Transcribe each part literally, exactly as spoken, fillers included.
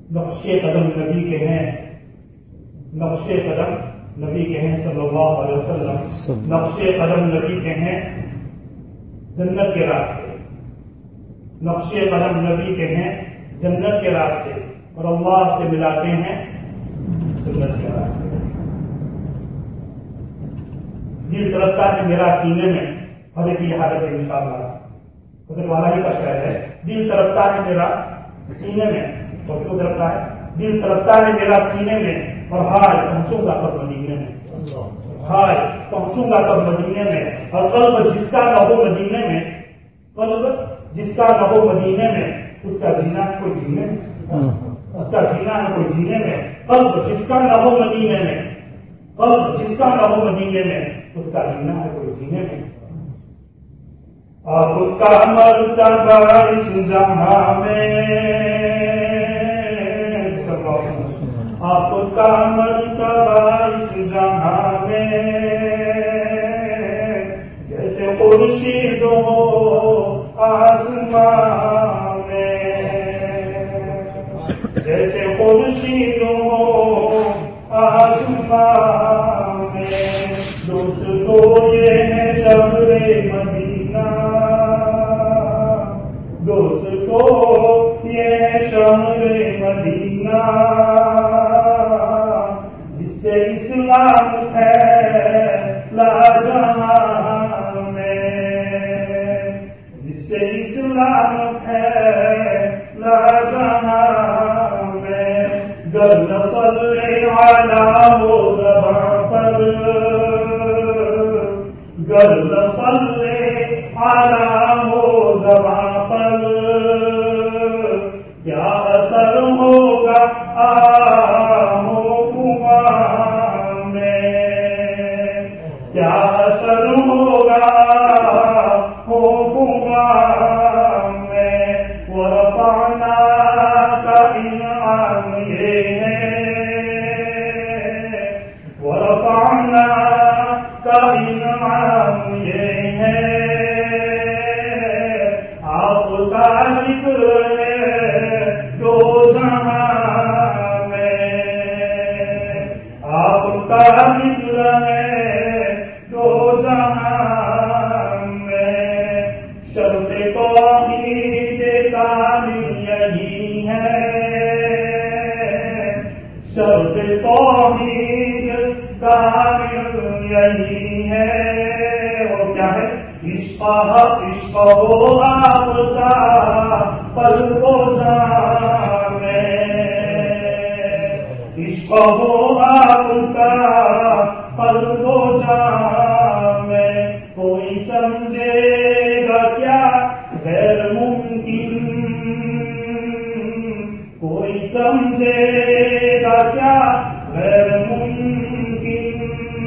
نقش قدم نبی کے ہیں، نقش قدم نبی کے ہیں صلی اللہ علیہ وسلم، نقش قدم نبی کے ہیں جنت کے راستے، نقش قدم نبی کے ہیں جنت کے راستے، اور اللہ سے ملاتے ہیں جنت کے راستے۔ دل ترستا ہے میرا سینے میں، حضرت کی حالت ہے انشاءاللہ، حضرت والا ہی کا شعر ہے، دل ترستا ہے میرا سینے میں، اور کیوں ترستا ہے؟ دل ترستا ہے میرا سینے میں، اور ہائے پہنچوں گا کب مدینے میں، ہائے پہنچوں گا کب مدینے میں، اور قلب جس کا نہ ہو مدینے میں، قلب جس کا نہ ہو مدینے میں، اس کا جینا ہے کوئی جینے میں، اس کا جینا ہے کوئی جینے میں، قلب جس کا نہ ہو مدینے میں، قلب جس کا نہ ہو مدینے میں، اس کا جینا ہے کوئی جینے میں۔ آپ کا مرتا باعث جہاں میں، آپ کا مرتا باعث جہاں میں، جیسے خورشید ہو آسمان میں، جیسے خورشید ہو آسمان میں، دوستو یہ ہے شہر مدینہ، دوستو یہ ہے شہر مدینہ، جس سے اسلام ہے لاجہاں میں، جس سے اسلام ہے لاجہاں میں، گر نصلی علی وہ زباں پر، گر نصلی علی وہ زباں پر، کیا اثر ہوگا آہو کماں میں، کیا اثر ہوگا ہو کماں میں، ورفعنا کا انعام یہ ہے، ورفعنا کا انعام یہ ہے، آپ کا ذکر ہے دو جہاں میں، آپ کا ذکر ہے دو جہاں میں، شرط توحید کامل یہی ہے، شرط توحید کامل یہی ہے، اور کیا ہے؟ عشق عشق ہو آپ کا پل کو جان میں، عشق ہو آپ کا پل کو جان میں، کوئی سمجھے گا کیا غیر ممکن، کوئی سمجھے گا کیا غیر ممکن،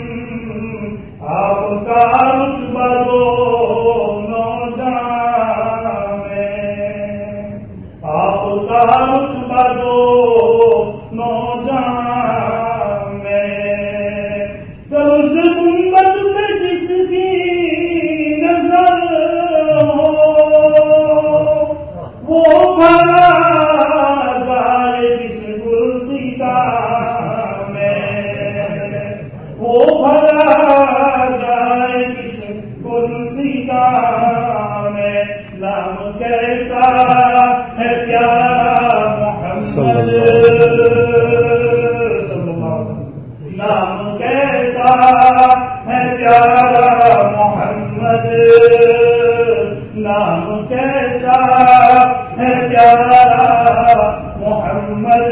آپ کا رتبہ دونوں جہاں میں، آپ کا رتبہ دونوں جہاں میں، سبز گنبد پہ جس کی نظر ہو، وہ بھرا جائے کس گلستان میں، وہ بھرا جائے کس گلستان میں، نام کیسا ہے پیارا محمد، نام کیسا ہے پیارا محمد، نام کیسا ہے پیارا محمد۔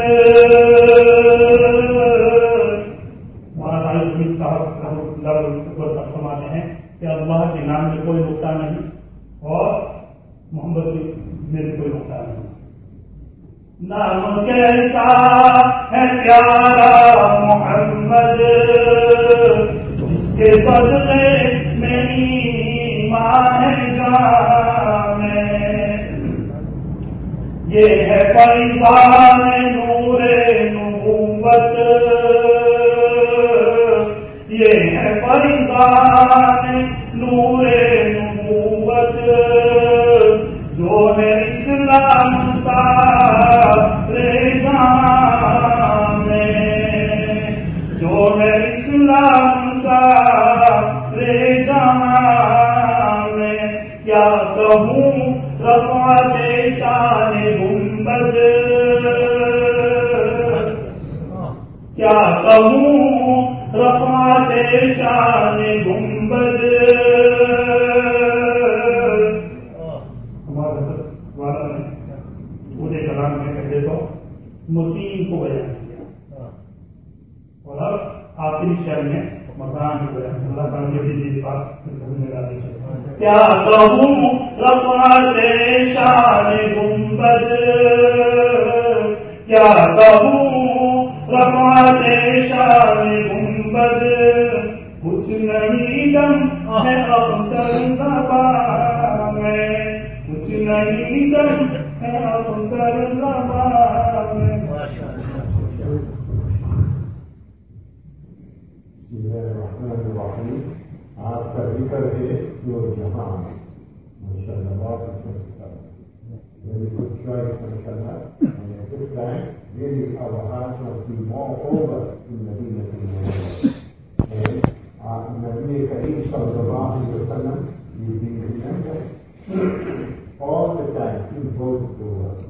مولانا علی صاحب رحمۃ اللہ فرماتے ہیں کہ اللہ کے نام میں کوئی نقطہ نہیں اور محمد میں بھی کوئی نقطہ نہیں، نام کیسا ہے پیارا محمد، جس کے صدقے میری ماں جان میں، یہ ہے فیضان نور نبوت، یہ ہے فیضان نور نبوت، جو ہے اسلام سارے جہاں क्या कहूँ रफ़ाते शान गुंबद। हमारे वाला ने पूरे कलाम में कहते तो मुतीम को बयान किया और अब आखिरी शहर में मकान को बयान अल्लाह ताला ने भी बात डाली। क्या कहूँ रफ़ाते शान गुंबद, क्या कहूँ रफ़ाते शान गुंबद, कुछ नहीं दम है अख्तर ज़बां में, कुछ नहीं दम है अख्तर ज़बां में। आपका जिक्र है जो जहाँ माशाअल्लाह बहुत अच्छा होता है। Very good choice, mashallah. And at this time, really our hearts must be more over in Medina al-Munawwarah. And uh, Nabi Kareem sallallahu alayhi wa sallam is being remembered all the time in both the world.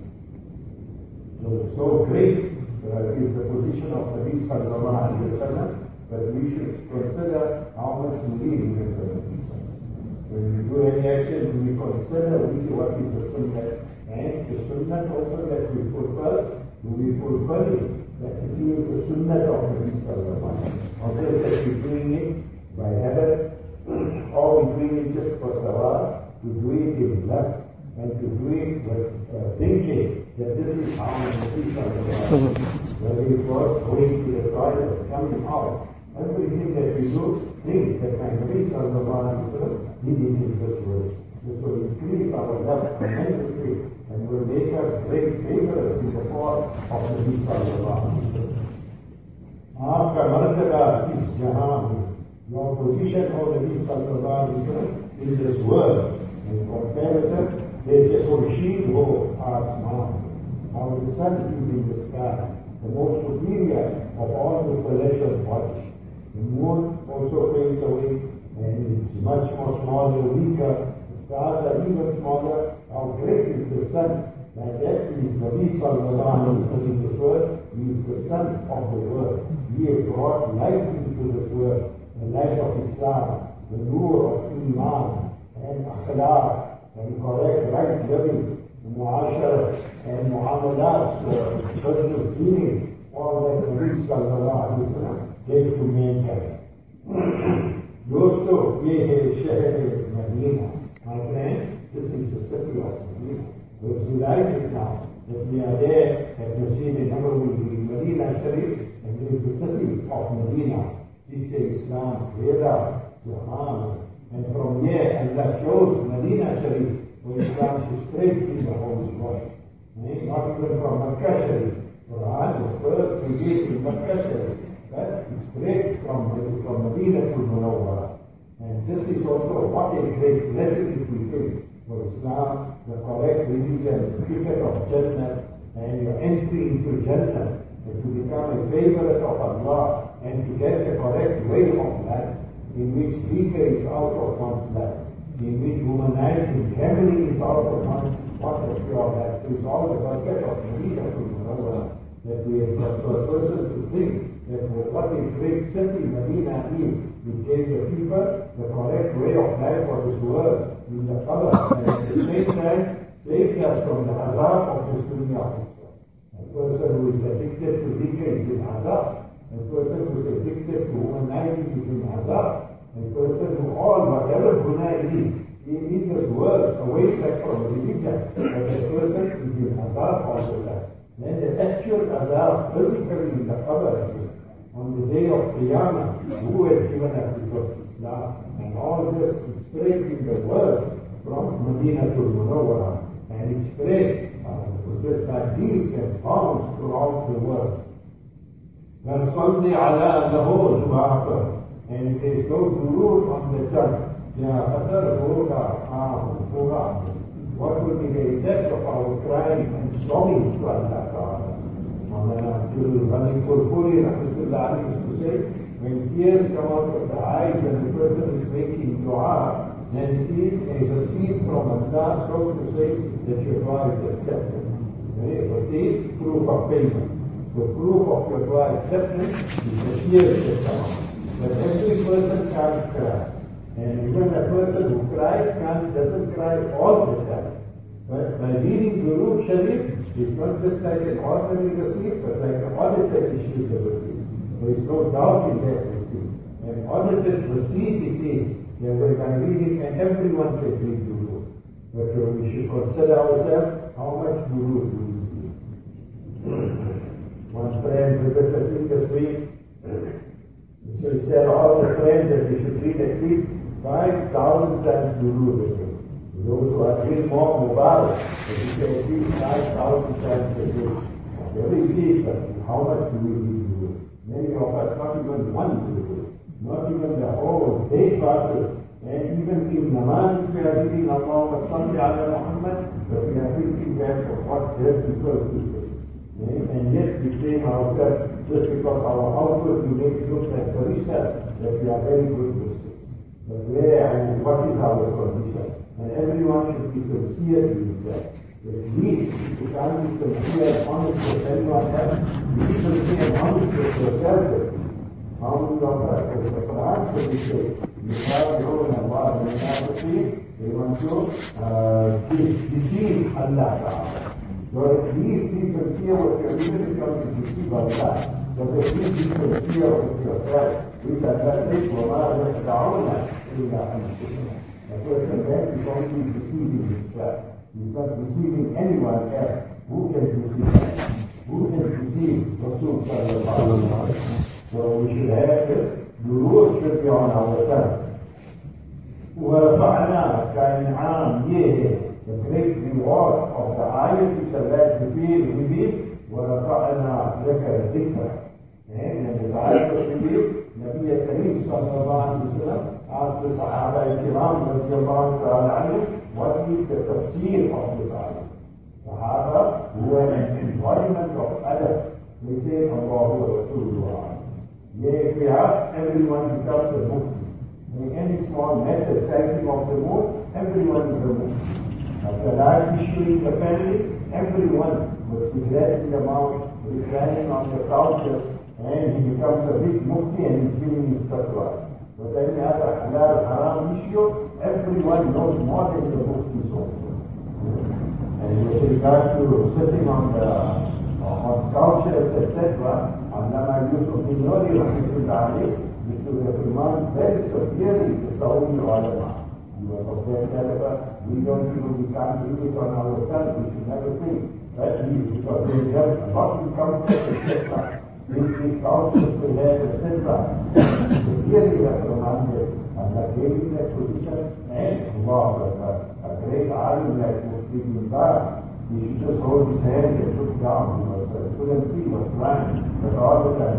So, so great uh, is the position of Nabi sallallahu alayhi wa sallam that we should consider how much we remember Nabi sallallahu alayhi wa sallam. When we do any action, we consider what is the sunnah. And the sunnah also that we fulfill, we fulfill it, that it is the sunnah of the Nabi sallallahu alayhi wa sallam. Although that we're doing it by habit, or we're doing it just for salah, to do it in love, and to do it with uh, thinking that this is how the Nabi sallallahu alayhi wa sallam, whether it was going to the toilet, coming out, everything that we do, think that my Nabi sallallahu alayhi wa sallam did it in this way. This will increase our love tremendously and will make us great favorites in the cause of the Nabi sallallahu alayhi wa sallam. आपका मर्तबा इस जहां में, your position of the Nabi sallallahu alayhi wa sallam in this world, in comparison, जैसे खुर्शीद हो आसमान, how the sun is in the sky, the most superior of all the celestial bodies. The moon also fades away and is much more smaller, weaker. The stars are even smaller. How great is the sun? Like that is Nabi sallallahu alayhi wa sallam in this world. He is the sun of the world. He has brought light into this world, the light of Islam, the nur of Iman and akhlaq and correct right living, mu'ashara and mu'amalat, personal dealing, all that Nabi sallallahu alayhi wa sallam gave to mankind. दोस्तों, ये है शहर Medina. My friend, this is the city of Medina. We realize it now that we are there at Masjid Nabawi in Medina Sharif, and it is the city of Medina. This is Islam, Veda, Quran, and from here Allah shows Medina Sharif, where Islam is straight in the Holy Land. Not even from Makkah Sharif. Quran was first revealed in Makkah Sharif. That is straight from, from Medina to Munawwarah. And this is also what a great blessing it will be for Islam, the correct religion, the ticket of Jannah, and your entry into Jannah, and to become a favorite of Allah, and to get the correct way of life, in which liquor is out of one's life, in which womanizing, gambling is out of one's what of pure life. It is all the bucket of Medina to Munawwarah, that we have got for a person to think that what a great city Medina is, which gave the people the correct way of life for this world in the color, and at the same time saved us from the azab of this dunya. A person who is addicted to liquor is in azab. A person who is addicted to womanizing is in azab. A person who all whatever guna is in this world away from religion, but a person is in azab all the time. Then the actual azab physically in the qabr, on the day of Qiyamah, who has given us because Islam, and all this is spread in the world from Medina to Munawwarah, and it's spread uh, just by deeds and bounds throughout the world. وَنَصَلِّ عَلَىٰ لَهُ الْوَاقِرِ, and there is no durud on the tongue. Ya Qadar Hoga, Ah, Hoga. What will be the effect of our crying and sobbing to Allah Ta'ala? Maulana Abdul Ghani Kurkuri Rahmatullah used to say, when tears come out of the eyes and the person is making dua, then it is a receipt from Allah, so to say, that your dua is accepted. A receipt, proof of payment. the proof of your dua acceptance is the tears that come out. But every person can't cry. And even a person who cries can't, doesn't cry all the time. But by reading Durood Sharif, it's not just like an ordinary receipt, but like an audited issue of receipt. There is no doubt in that receipt. An audited receipt it is. Yeah, we can read it and everyone can read Durood. But uh, we should consider ourselves how much Durood do we read. One friend visited me this week. So he said all the friends that we should read at least five thousand times Durood a day. Those who are doing more Mubarak, but you can at least five thousand times a day. Every week, how much do we read Durood? Many of us not even one Durood, not even the whole day classes, and even in Namaz we are reading Allahumma salli ala Muhammad, but we are thinking back of what their people do. And yet we claim ourselves just because our outward we make it look like Farishta, that we are very good Muslims. But where and what is our condition? And everyone should be sincere to himself. At least if you can't be sincere and honest with anyone else, be sincere and honest with yourself. How many of us, as the Quran says, you have known Allah and you have to see, they want to uh, deceive Allah Ta'ala. So at least be sincere with your even if you want to deceive Allah, but at least be sincere with yourself. We can let it, وَمَا يَشْتَعُونَ إِلَّا أَنْفُسِهِمْ. A person then is only deceiving himself. He's not deceiving anyone else. Who can deceive him? Who can deceive Rasul Sallallahu Alaihi Wasallam? So we should have this. Durood should be on our tongue. وَرَفَعْنَا كَإِنْعَامٍ Yeah, the great reward of the ayat which Allah revealed within وَرَفَعْنَا لَكَ ذِكْرًا. And the ayat was revealed, Nabi Kareem Sallallahu Alaihi Wasallam asked the Sahaba Ikram radiallahu ta'ala anhum, what is the tafsir of this ayah? Sahaba, who are an embodiment of adab, they say, Allahu Rasulullah. Yea, if we ask, everyone becomes a Mufti. In any small matter, sighting of the moon, everyone is a Mufti. After life issue in the family, everyone with cigarette in the mouth, reclining on the couches, and he becomes a big Mufti and he's giving his fatwa. But any other halal haram issue, everyone knows more than the Mufti also. And with regard to sitting on the on couches, et cetera, Allama Yusuf bin Nuri Rahmatullah used to reprimand very severely the Saudi ulama. You are of that caliber, we don't even, we can't do it on our tongue, we should never think. That means because they have not become et cetera. These couches will have, et cetera. Severely reprimanded, and that gave him that position, and Allah, a great alim like Mufti bin Baz, he should just hold his hand and look down. He was, uh, couldn't see, was blind, but all the time,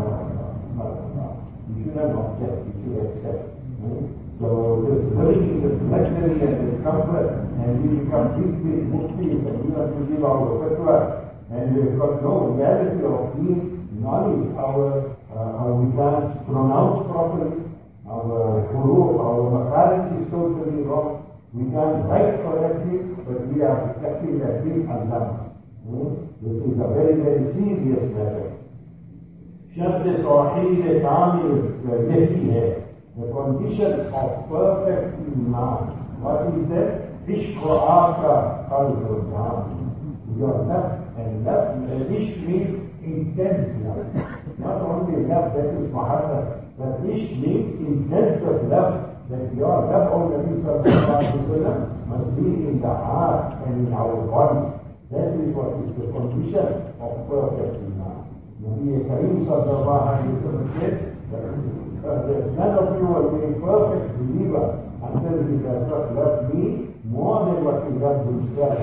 you should not object, you should accept. Hmm? So this living, this luxury and this comfort, and we become big, big Muftis, and we have to give our fatwa, and we've got no reality of being knowledge, our, uh, how we can't pronounce properly, our huruf, our makharij is totally wrong. We can't write correctly, but we are acting as big Allah. Hmm? This is a very, very serious matter. शब्द तौहीद कामिल यही है. The condition of perfect iman. What is that? Ishq aaka qalb jaan. Your love and love, ishq means intense love. Not only love, that is mahabbat, but ishq means intense of love. That your love of Nabi Sallallahu Alaihi Wasallam must be in the heart and in our body. That is what is the condition of perfect iman. Nabi Kareem Sallallahu Alaihi Wasallam said that none of you will be a perfect believer until he does not love me more than what he loves himself.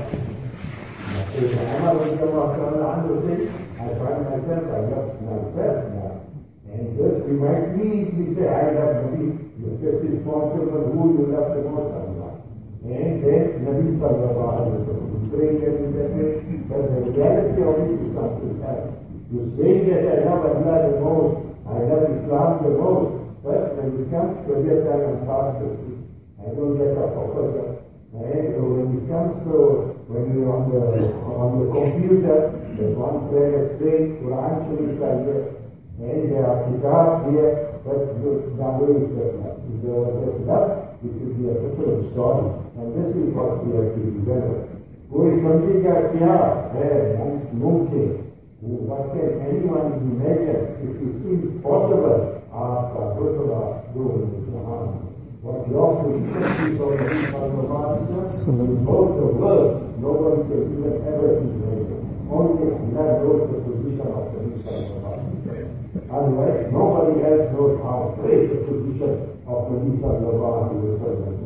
Umar said, I find myself, I love myself now. And thus we might easily say, I love Nabi. You just responsible who you love the most, Allah. And then Nabi Sallallahu Alaihi Wasallam, we pray every day, but the reality of it is something else. You say that I love Allah the most, I love Islam the most, but when it comes to that time and fast, I don't get up for further. And when it comes to when you're on the on the computer, There's one prayer straight, Quran Sharif are here, and there are kitabs here, but nowadays there's not. If there was just enough, it would be a different story. And this is what we have to develop. कोई समझेगा क्या है मुमकिन? What can anyone imagine? If it seems possible, आपका रुतबा दो जहां. What your position is of the Muslim in both the world, nobody can even ever imagine. Only Allah knows the position of the Muslim. Otherwise, nobody else knows how great the position of the Muslim.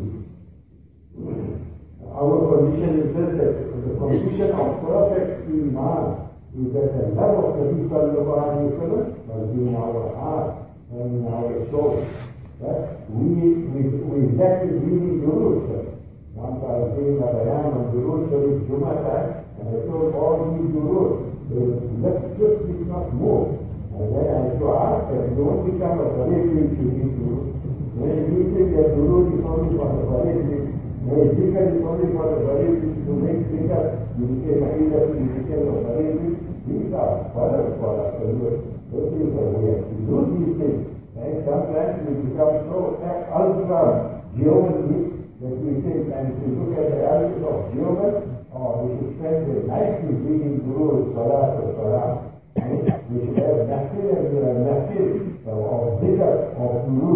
Our condition is this, that the condition of perfect Iman is that the love of the Muslim must be in our heart and in our soul. That we, we, we left it reading Durud. Once I was doing a bayan on Durud Sharif Jummah time, and I told all these Durud, they left just did not move. And then I had to ask them, don't become a Bareilly to read Durud. When we think that Durud is only for the Bareilly, when zikr is only for the Bareilly to make zikr, you became a healer, you became a Bareilly. These are brothers for us. Those things are we have to do these things. And sometimes we become so ultra geometry that we think, and if you look at the reality of geometry, or we should spend the night reading Guru, Salah, or Salah. We should have Nafil and Nafil, or zikr, or Guru,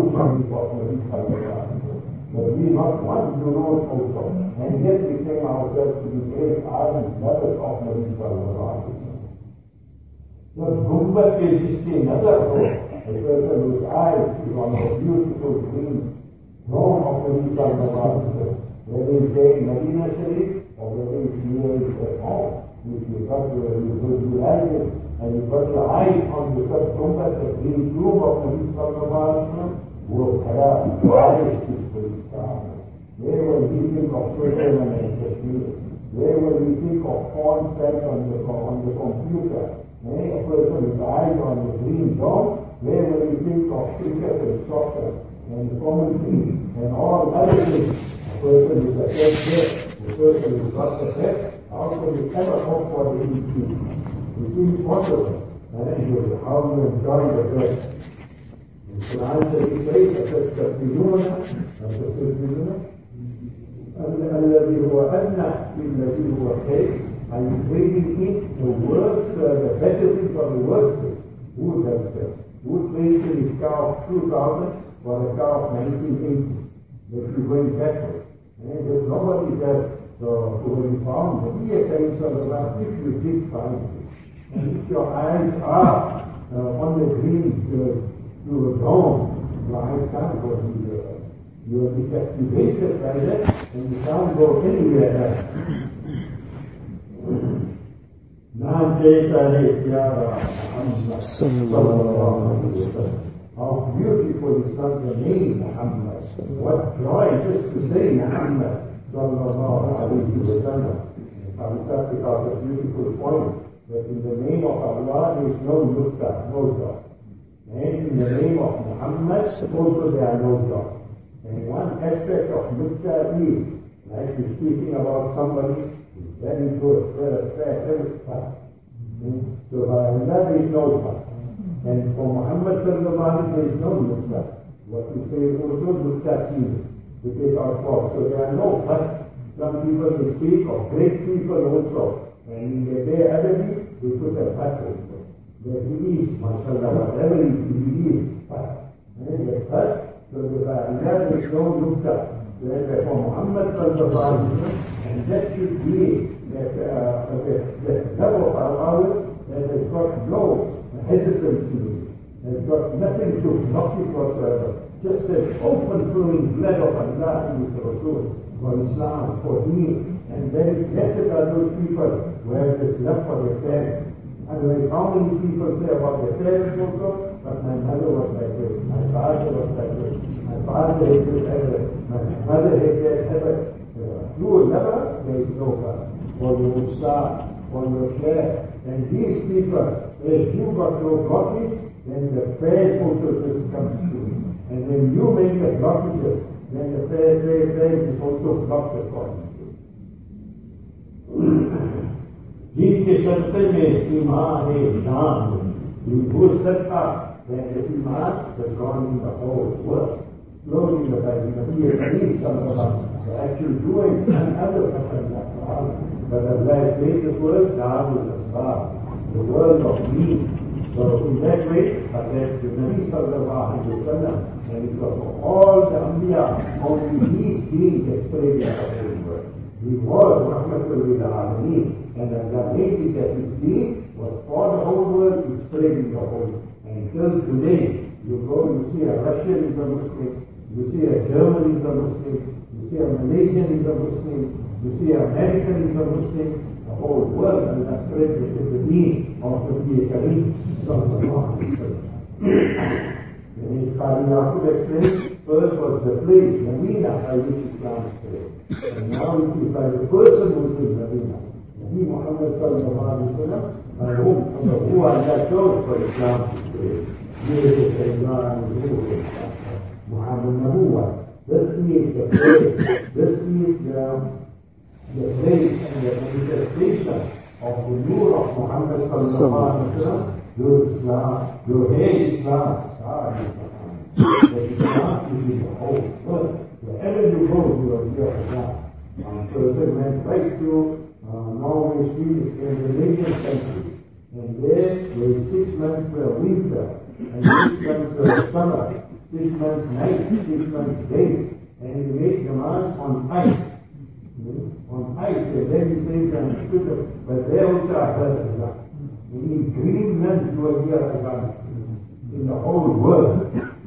but we not want Guru also. And yet we think ourselves to be great ardent lovers of Nabi Sallallahu Alaihi Wasallam. So, Gumbat ke jiske nazar ho, a person whose eyes is on the beautiful green throne of the Nabi Sallallahu Alaihi Wasallam, whether he's there in Medina Sharif or whether he's here at home. If you got your, you go to Al-Jinn and you got your eyes on the Gumbat, the green tomb of the Nabi Sallallahu Alaihi Wasallam, wo khada eyes is for Islam. Where will we think of Switzerland and Kashmir? Where will we think of porn sites on the, on the computer? A person with eyes on the green dome, where will you think of cricket and soccer and commentary and all other things? A person with a head there, a person who's got the head, how can you ever hope for the increase? It seems possible. And anyway, how do you enjoy the rest? In Quran, it says, أَتَسْتَفْتِنُونَ أَتَسْتَفْتِنُونَ الَّذِي هُوَ أَدْنَى بِالَّذِي هُوَ خَيْرٌ. Are you trading in the worst, uh, the better thing for the worst thing? Who does that? Who trades in his car of two thousand for a car of nineteen eighty? That you're going backward. And there's nobody that uh, who will found the real of the last if you did find it. And if your eyes are uh, on the green uh, to a dome, your eyes can't go anywhere. You'll be captivated by that and you can't go anywhere else. नाम जैसा है प्यारा Muhammad sallallahu alaihi wasallam. How beautiful is the name Muhammad. What joy just to say Muhammad sallallahu alaihi wasallam. I thought because a beautiful point that in the name of Allah there is no nukta, no dot. And in the name of Muhammad also there are no dots. And one aspect of nukta is, like you're speaking about somebody, very good, very fair, very fast. So by Allah there is no fast. And for Muhammad sallallahu alaihi there is no nukta. What we say is also nukta is to take our thoughts. So there are no fast. Some people they speak of great people also. And in their day adabi, they put a fast also. That he is, mashallah, whatever he is, he is fast. And the fast, so by Allah there is no nukta. For Muhammad sallallahu alaihi wasallam, and that should be that uh, that, that love of Allah that has got no hesitancy, has got nothing to block it whatsoever. Just an open flowing blood of Allah in His Rasul for Islam, for Deen, and very blessed are those people who have this love for their parents. Otherwise, how many people say about their parents also? But my mother was like this, my father was like this, my father hated ever, my mother hated ever. You will never, there is no God. For you will start, for your share. And these people, if you got no blockage, then the prayers also just comes through. And when you make the blockages, then the prayer, prayer, prayer is also blocked according to. जिनके सत्य में ईमान है जान you go set up that the iman has gone in the whole world. Slowly the idea is some of the actual doing and other persons but as I say the word God is Allah, the world of me. So in that way, that the Nabi sallallahu alayhi wa sallam, and it was for all the Anbiya, only these beings explained in the whole world. He was Rahmatul lil Alameen, and Allah made it that his being was for the whole world to spread in the whole world. And until today, you go, you see a Russian is a Muslim, you see a German is a Muslim, you see a Malaysian is a Muslim, you see an American is a Muslim, the whole world is a spread with the being of the Nabi Kareem sallallahu alayhi wa sallam. And his Qadi Yaqub explained, first was the place, Medina, by which Islam spread. And now it is by the person who is Medina. Nabi Muhammad sallallahu alayhi wa sallam, and whom, and who are that chose for Islam to spread. Here is Islam, Muhammad Nabuwa. This is the place, this is the, the place and the manifestation of the nur of Muhammad sallallahu alayhi wa sallam. Your Islam, your hey Islam, ah, Islam. The Islam is in the whole world. Wherever you go, you are here Islam. Um, so it went right to uh, Norway, Sweden, Scandinavian countries. And there, there is six months uh, winter, and six months uh, summer, six months night, six months day. And you make demands on ice. Mm-hmm. On ice, and then you say, but there also I heard Islam. We need Greenland to a year ago in the whole world.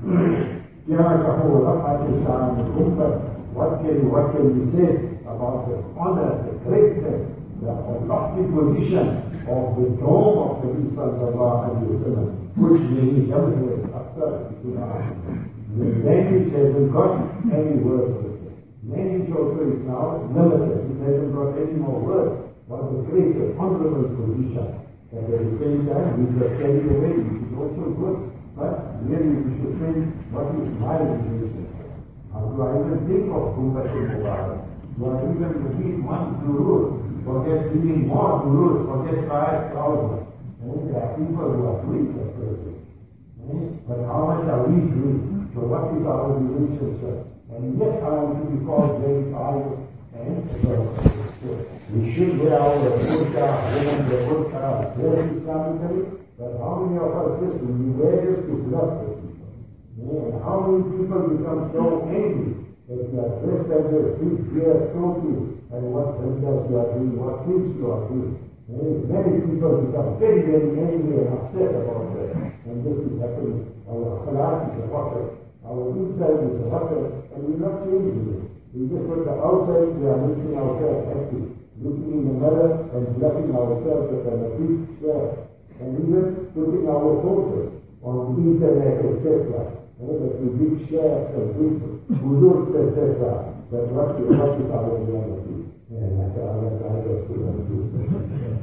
What can, what can we say about the honor, the greatness, the lofty position of the dome of the Nabi sallallahu alayhi wa sallam, which many governments after the language hasn't got any words with it. Language also is now limited. It hasn't got any more words. What the great, honorable position. And at the same time, we just carry away, which is also good. But really, we should think, what is my position? How do I even think of Ummah al-Mubarak? Do I even repeat one durud? Forget reading more durud, forget five thousand. There are people who are doing that person. But how much are we doing? So what is our relationship? And yet I want to be called very pious and so we should wear our burqa, women wear burqa, very Islamically, but how many of us this will we wear this to bluff the people? Yeah, and how many people become so angry that you are dressed as a big beer trophy and what vendors you are doing, what things you are doing. Yeah, many people become very, very angry and upset about that. And this is happening. Our khalaq is a water, our inside is a water, and we're not changing it. We just put the outside, we are making ourselves happy. Looking in the mirror and bluffing ourselves as a big share, and even putting our photos on the internet, et cetera. That we big share and big huzur, et cetera. But what is, what is our reality? And that's our reality.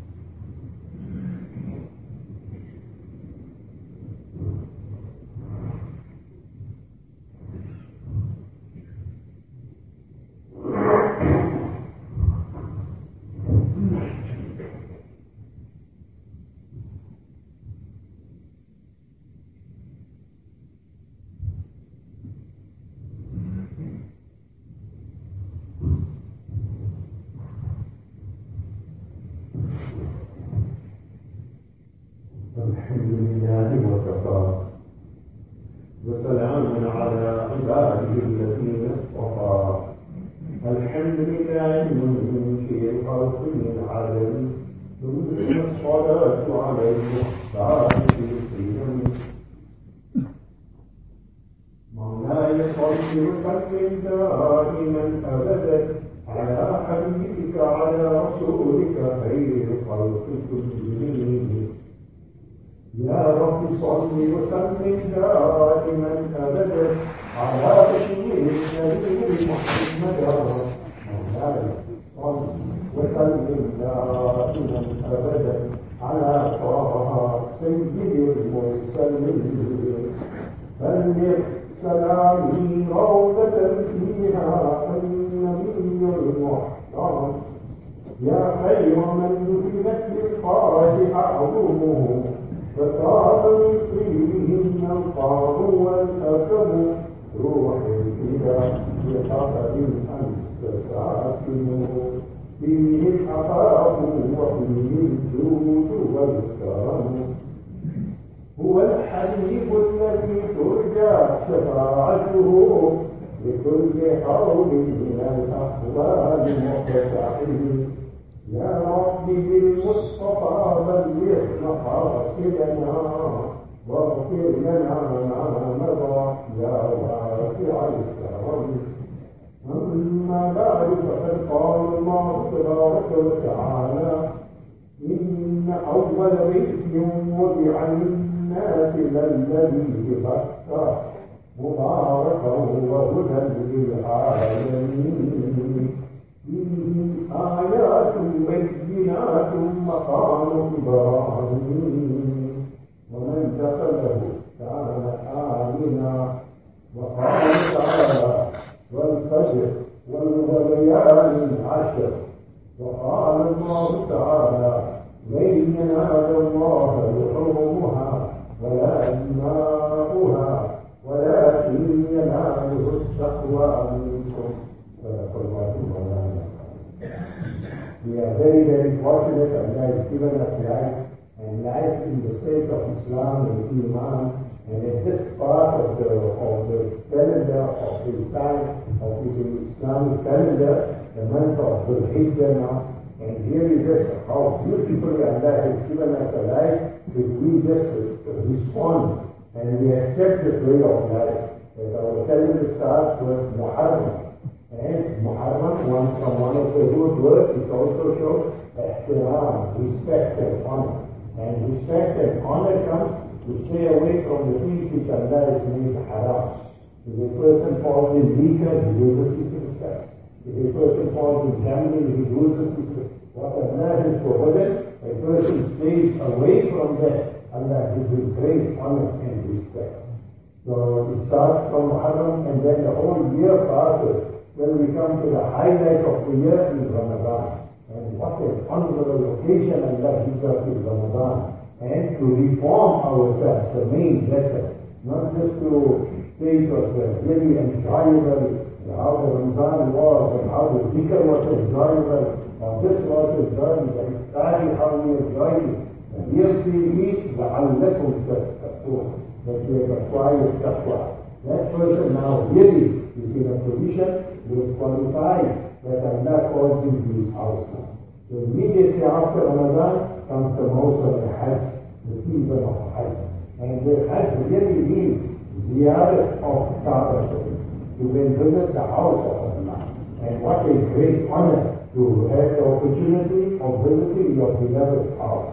سلامي روضة فيها النبي المحترم يا خير من نزلت للخارج أعظمه فطاب من طيبهم القار والأكم روح إلى بحقد أنت ساكنه فيه الحقاق وفيه الجود والكرم هو الحبيب الذي ترجى شفاعته لكل حول من الأحوال مقتحم يا رب بالمصطفى بلغ مقاصدنا واغفر لنا ما مضى يا واسع الكرم أما بعد فقد قال الله تبارك وتعالى إن أول بيت وضع للناس للذي ببكة مباركا وهدى للعالمين فيه آيات بينات مقام إبراهيم ومن دخله كان آمنا وقال تعالى والفجر والليال العشر وقال الله تعالى لن ينال الله لحومها ولا دماؤها ولكن يناله التقوى منكم صدق الله مولانا. We are very, very fortunate that Allah has given us life and life in the state of Islam and Iman, and in this part of the of the calendar of the time of the Islamic calendar, the month of Dhul Hijjah now, and here is just how beautifully Allah has given us a life if we just respond and we accept this way of life. That our calendar starts with Muharram. And Muharram, one from one of the root words, it also shows ihtiram, respect and honor. And respect and honor comes to stay away from the things which Allah has made haram. If a person falls in liquor, he loses his respect. If a person falls in gambling, he loses his respect. What Allah has forbidden, a person stays away from that. Allah gives him great honor and respect. So it starts from Muharram and then the whole year passes. When we come to the highlight of the year is Ramadan. And what a honorable occasion Allah gives us in Ramadan. And to reform ourselves, the main lesson. Not just to say it was really enjoyable, how the Ramadan was and how the zikr was enjoyable, or this was enjoyable, the iftari, how we enjoyed it. The real thing is, لَعَلَّكُمْ تَتَّقُونَ, that we have acquired taqwa. That person now really is in a position who is qualified that Allah calls him to his house now. So immediately after Ramadan comes the most of the Hajj, the season of Hajj. And the Hajj really means ziyarat of Kaaba Sharif, to then visit the house of Allah. And what a great honor to have the opportunity of visiting your beloved house.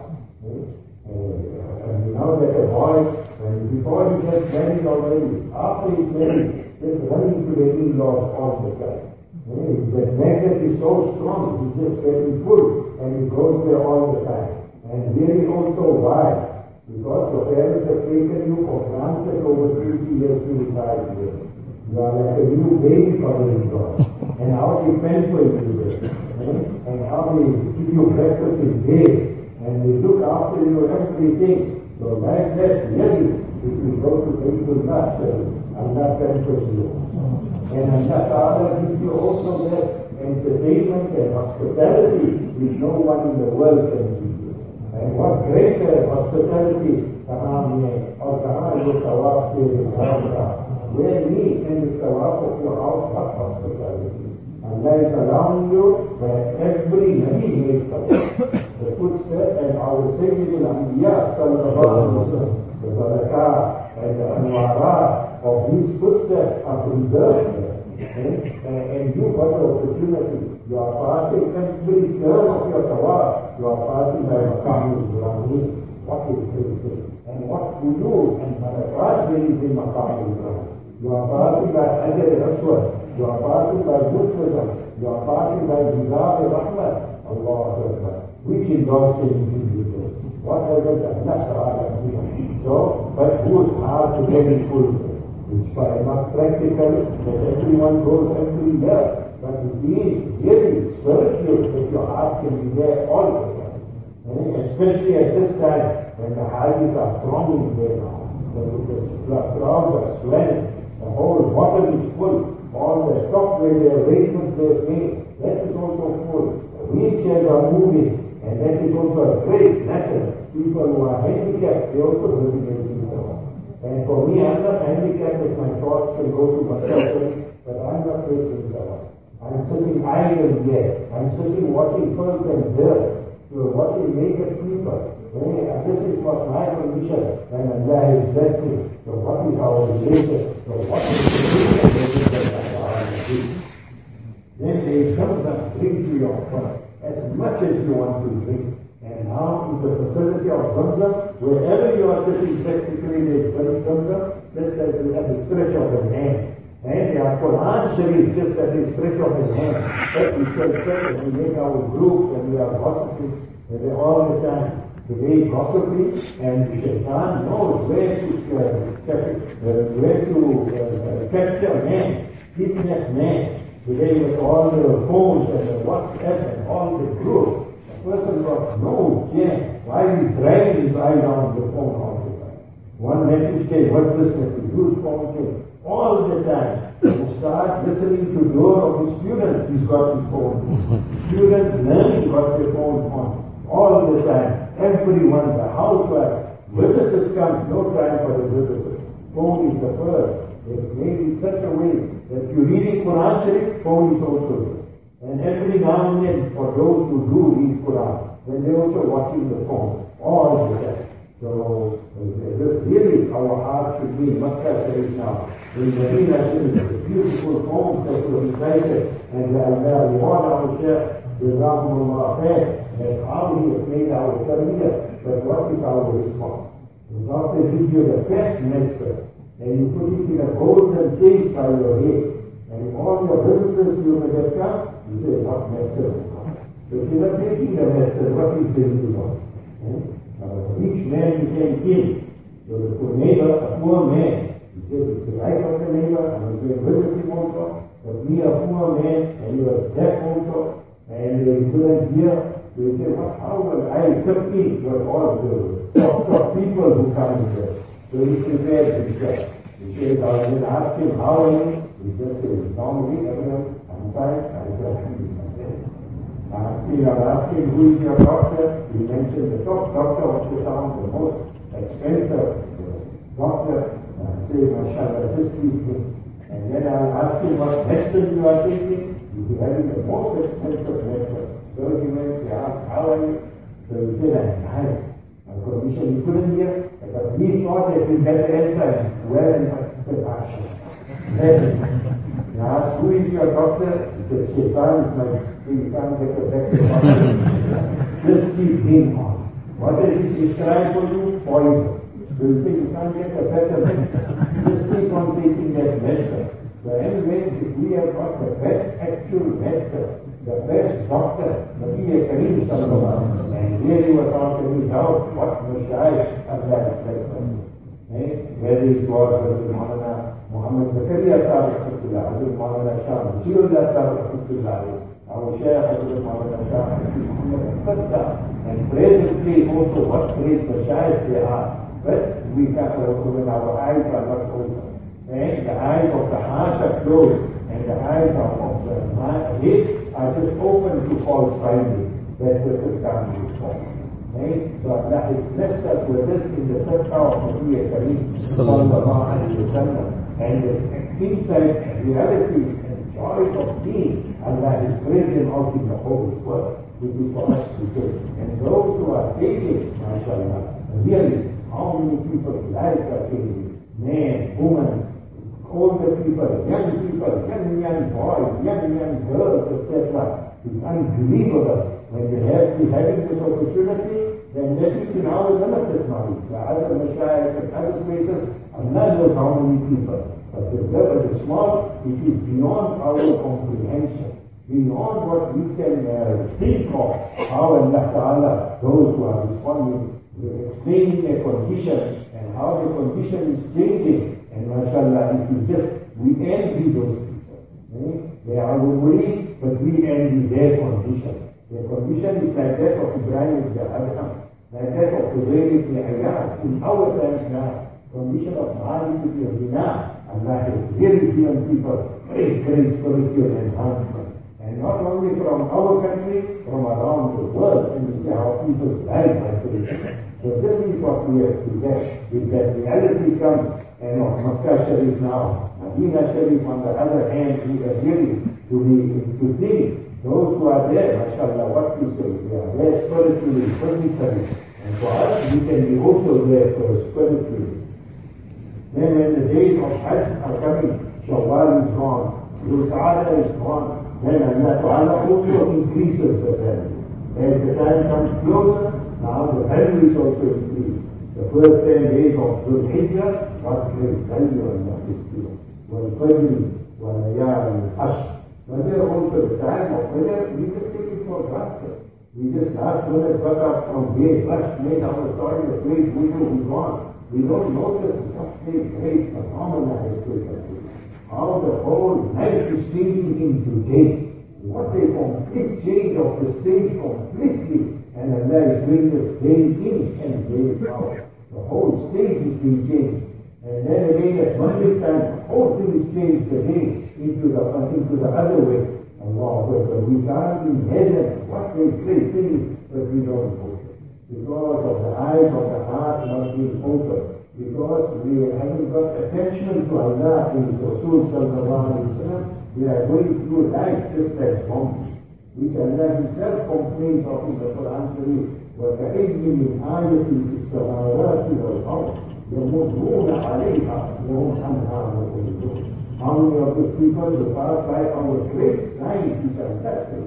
And you know that a boy, and before he gets married already, after he's married, just running to the in-laws all the time. The magnet is so strong, he's just getting full, and he goes there all the time. And really also why? Because your parents have taken you for granted over fifty years, twenty-five years. You are like a new baby for the in-laws. And how they pamper you there. And how they give you breakfast in bed. And they look after you everything. So like that, really, if you go to Baitul Master, Allah pampers you. And Allah Ta'ala gives you also that entertainment and hospitality which no one in the world can give you. And what greater hospitality kahaan mein aur kahaan ye tawaf ke hoga. Where me and the tawaf of your house have hospitality. Allah is allowing you where every Nabi makes tawaf. The footsteps and our Sayyidul Anbiya sallallahu alaihi wasallam, the barakah and the anwarat of these footsteps are preserved there. And, and you got the opportunity. You are passing every turn of your tawaf. You are passing by Maqam Ibrahim. What is this? And what you do and barakat there is in Maqam Ibrahim. You are passing by Hajar al-Aswad. You are passing by Muslim. You are passing by Jizab al-Rahmat. Allah Akbar. Which is God's saving you do? What has it done? That's all. So, but who's hard to get it full? It's not practical that everyone goes every year. but it is really spiritual that your heart can be there all the time. And especially at this time when the Hajis are thronging there now. The, the crowds are swelling. The whole bottom is full. All the shop where the arrangements they've made, that is also full. The wheelchairs are moving, and that is also a great matter. People who are handicapped, they also bring their people. And for me, I'm not handicapped if my thoughts can go to my country, but I'm not facing that. I'm sitting idle here. I'm sitting watching first and dirt. So watching naked people. Hey, this is what my condition, and Allah is blessing. So what is our relation? So what is the relation that Allah is? Then they come and bring to your front as much as you want to drink. And now in the facility of Zamzam, wherever you are sitting practically there is very Zamzam, just as you have the stretch of the hand. And the Quran Sharif just at the stretch of his hand. But we shall say that we make our groups and we are gossiping and they all the time. Today gossiping and the Shaitan knows where to uh, uh, where to uh, capture man, kidnap man. Today with all the phones and the WhatsApp and all the groups, the person got no chance. Why is dragging his eyes on the phone all the time? One message came, what's this message? Whose phone came? All the time. You start listening to door of the students, he's got his phone. Students learning got their phone on. All the time. Everyone, the housewife, visitors come, no time for the visitors. Phone is the first. It's made in such a way that you're reading Quran Sharif, phone is also there. And every now and then, for those who do read Quran, then they're also watching the phone. All the time. So, really, our heart should be in Makkah Sharif now. In Medina Sharif, the beautiful homes that were recited, and Allah reward our Shaykh, Jazakumullah khair, and how he has made our career, but what is our response? The doctor gives you the best medicine, and you put it in a golden case by your head, and all your visitors you may have come, you say, what medicine? So if you're not taking the medicine, what is the result? Uh, each man became king. So the poor neighbor, a poor man, he said, it's the right of the neighbor, I'm going to visit him also, but me a poor man, and he was deaf also, and he couldn't hear. So he said, what, how will I compete with all the lots of people who come in there? So he prepared himself. He said, I will ask him, how are you? He just said, normally, everyone, I'm fine, I just feel myself. I asked him, I asked him, who is your doctor? He mentioned the top doctor of the town, the most expensive doctor. I say, mashallah, just keep him. And then I asked him what medicine you are taking. He's having the most expensive medicine. So he went, he asked, how are you? So he said, I'm fine. My condition, he couldn't hear. But he thought that he had the answer. Where in the passion? Then he asked, who is your doctor? He said, Shaitan is my, he can't get a better doctor. Just keep him on. What is he prescribed for you? Poison. So you think you can't get a better medicine. Just keep on taking that medicine. So anyway, if we have got the best actual medicine, the best doctor, Nabi Kareem Sallallahu, and really was not any doubt what Mashayikh of that medicine. Whether it was Hazrat Maulana Muhammad Zakaria Sahib Rahmatullah, Hazrat Maulana Shah Nasirullah Sahib Rahmatullah, our Shaykh Hazrat Maulana Shah Muhammad Al-Fattah, and presently also what great Mashayikh they are. But we can't also when our eyes are not open. And the eyes of the heart are closed, and the eyes of, of the head are just open to false finding. That this is coming to fall. Okay? So Allah has blessed us with this in the first hour of Nabi Kareem Sallallahu Alaihi Wasallam. And the insight and reality and joy of being, Allah has spread them out in the whole world, which is for us to do. And those who are taking, mashallah, really, how many people's lives are changing? Men, women, older people, young people, young, young boys, young, young girls, et cetera. It's unbelievable. When they have be having this opportunity, then that is in our limited knowledge. The other Mashayikh and other places, Allah knows how many people. But the level is small, it is beyond our comprehension. Beyond what we can uh, think of. How Allah Ta'ala, those who are responding, explaining their condition and how their condition is changing. And mashallah, if we just, we envy those people. Eh? They are murid, but we envy their condition. Their condition is like that of Ibrahim ibn Adham, like that of Zubayr ibn Ayyad. In our times now, condition of Malik ibn Dinar, Allah has really given people great, great spiritual enhancement. And not only from our country, from around the world, and we see how people live like this. So this is what we have to get. If that reality comes, and of Makkah Sharif now, Medina Sharif on the other hand, we are really to be to see those who are there, mashallah, what you say, they are there spiritually, physically. And for us, we can be also there for spiritually. Then when the days of Hajj are coming, Shawwal is gone, Dhul Qa'dah is gone, then Allah Ta'ala also increases the value. As the time comes closer, now the value is also increased. The first ten days of Dhul Hijjah, what great value Allah gives to you. Wal-Fajr, wal-Layal, al-Ashr. But there also the time of prayer, we just take it for granted. We just last minute got up from bed, rushed, made our story, the great window is gone. We don't notice what a great phenomena has taken place. How the whole night is changing into day. What a complete change of the state completely. And Allah is doing this day in and day out. The whole state is being changed. And then again at Monday time, the whole thing is changed again into the, into the other way. Allah, we can't imagine what a great thing, but we don't know. Because of the eyes of the heart not being open. Because we haven't got attention to Allah in Rasul sallallahu alayhi wa sallam, we are going through life just as zombies. Which Allah Himself complains of in the Quran Sharif. وَكَأَيٍّ مِّنْ آيَةٍ فِي السَّمَاوَاتِ وَالْأَرْضِ يَمُرُّونَ عَلَيْهَا وَهُمْ عَنْهَا مُعْرِضُونَ. How many of the people who pass by our great signs which are fantastic?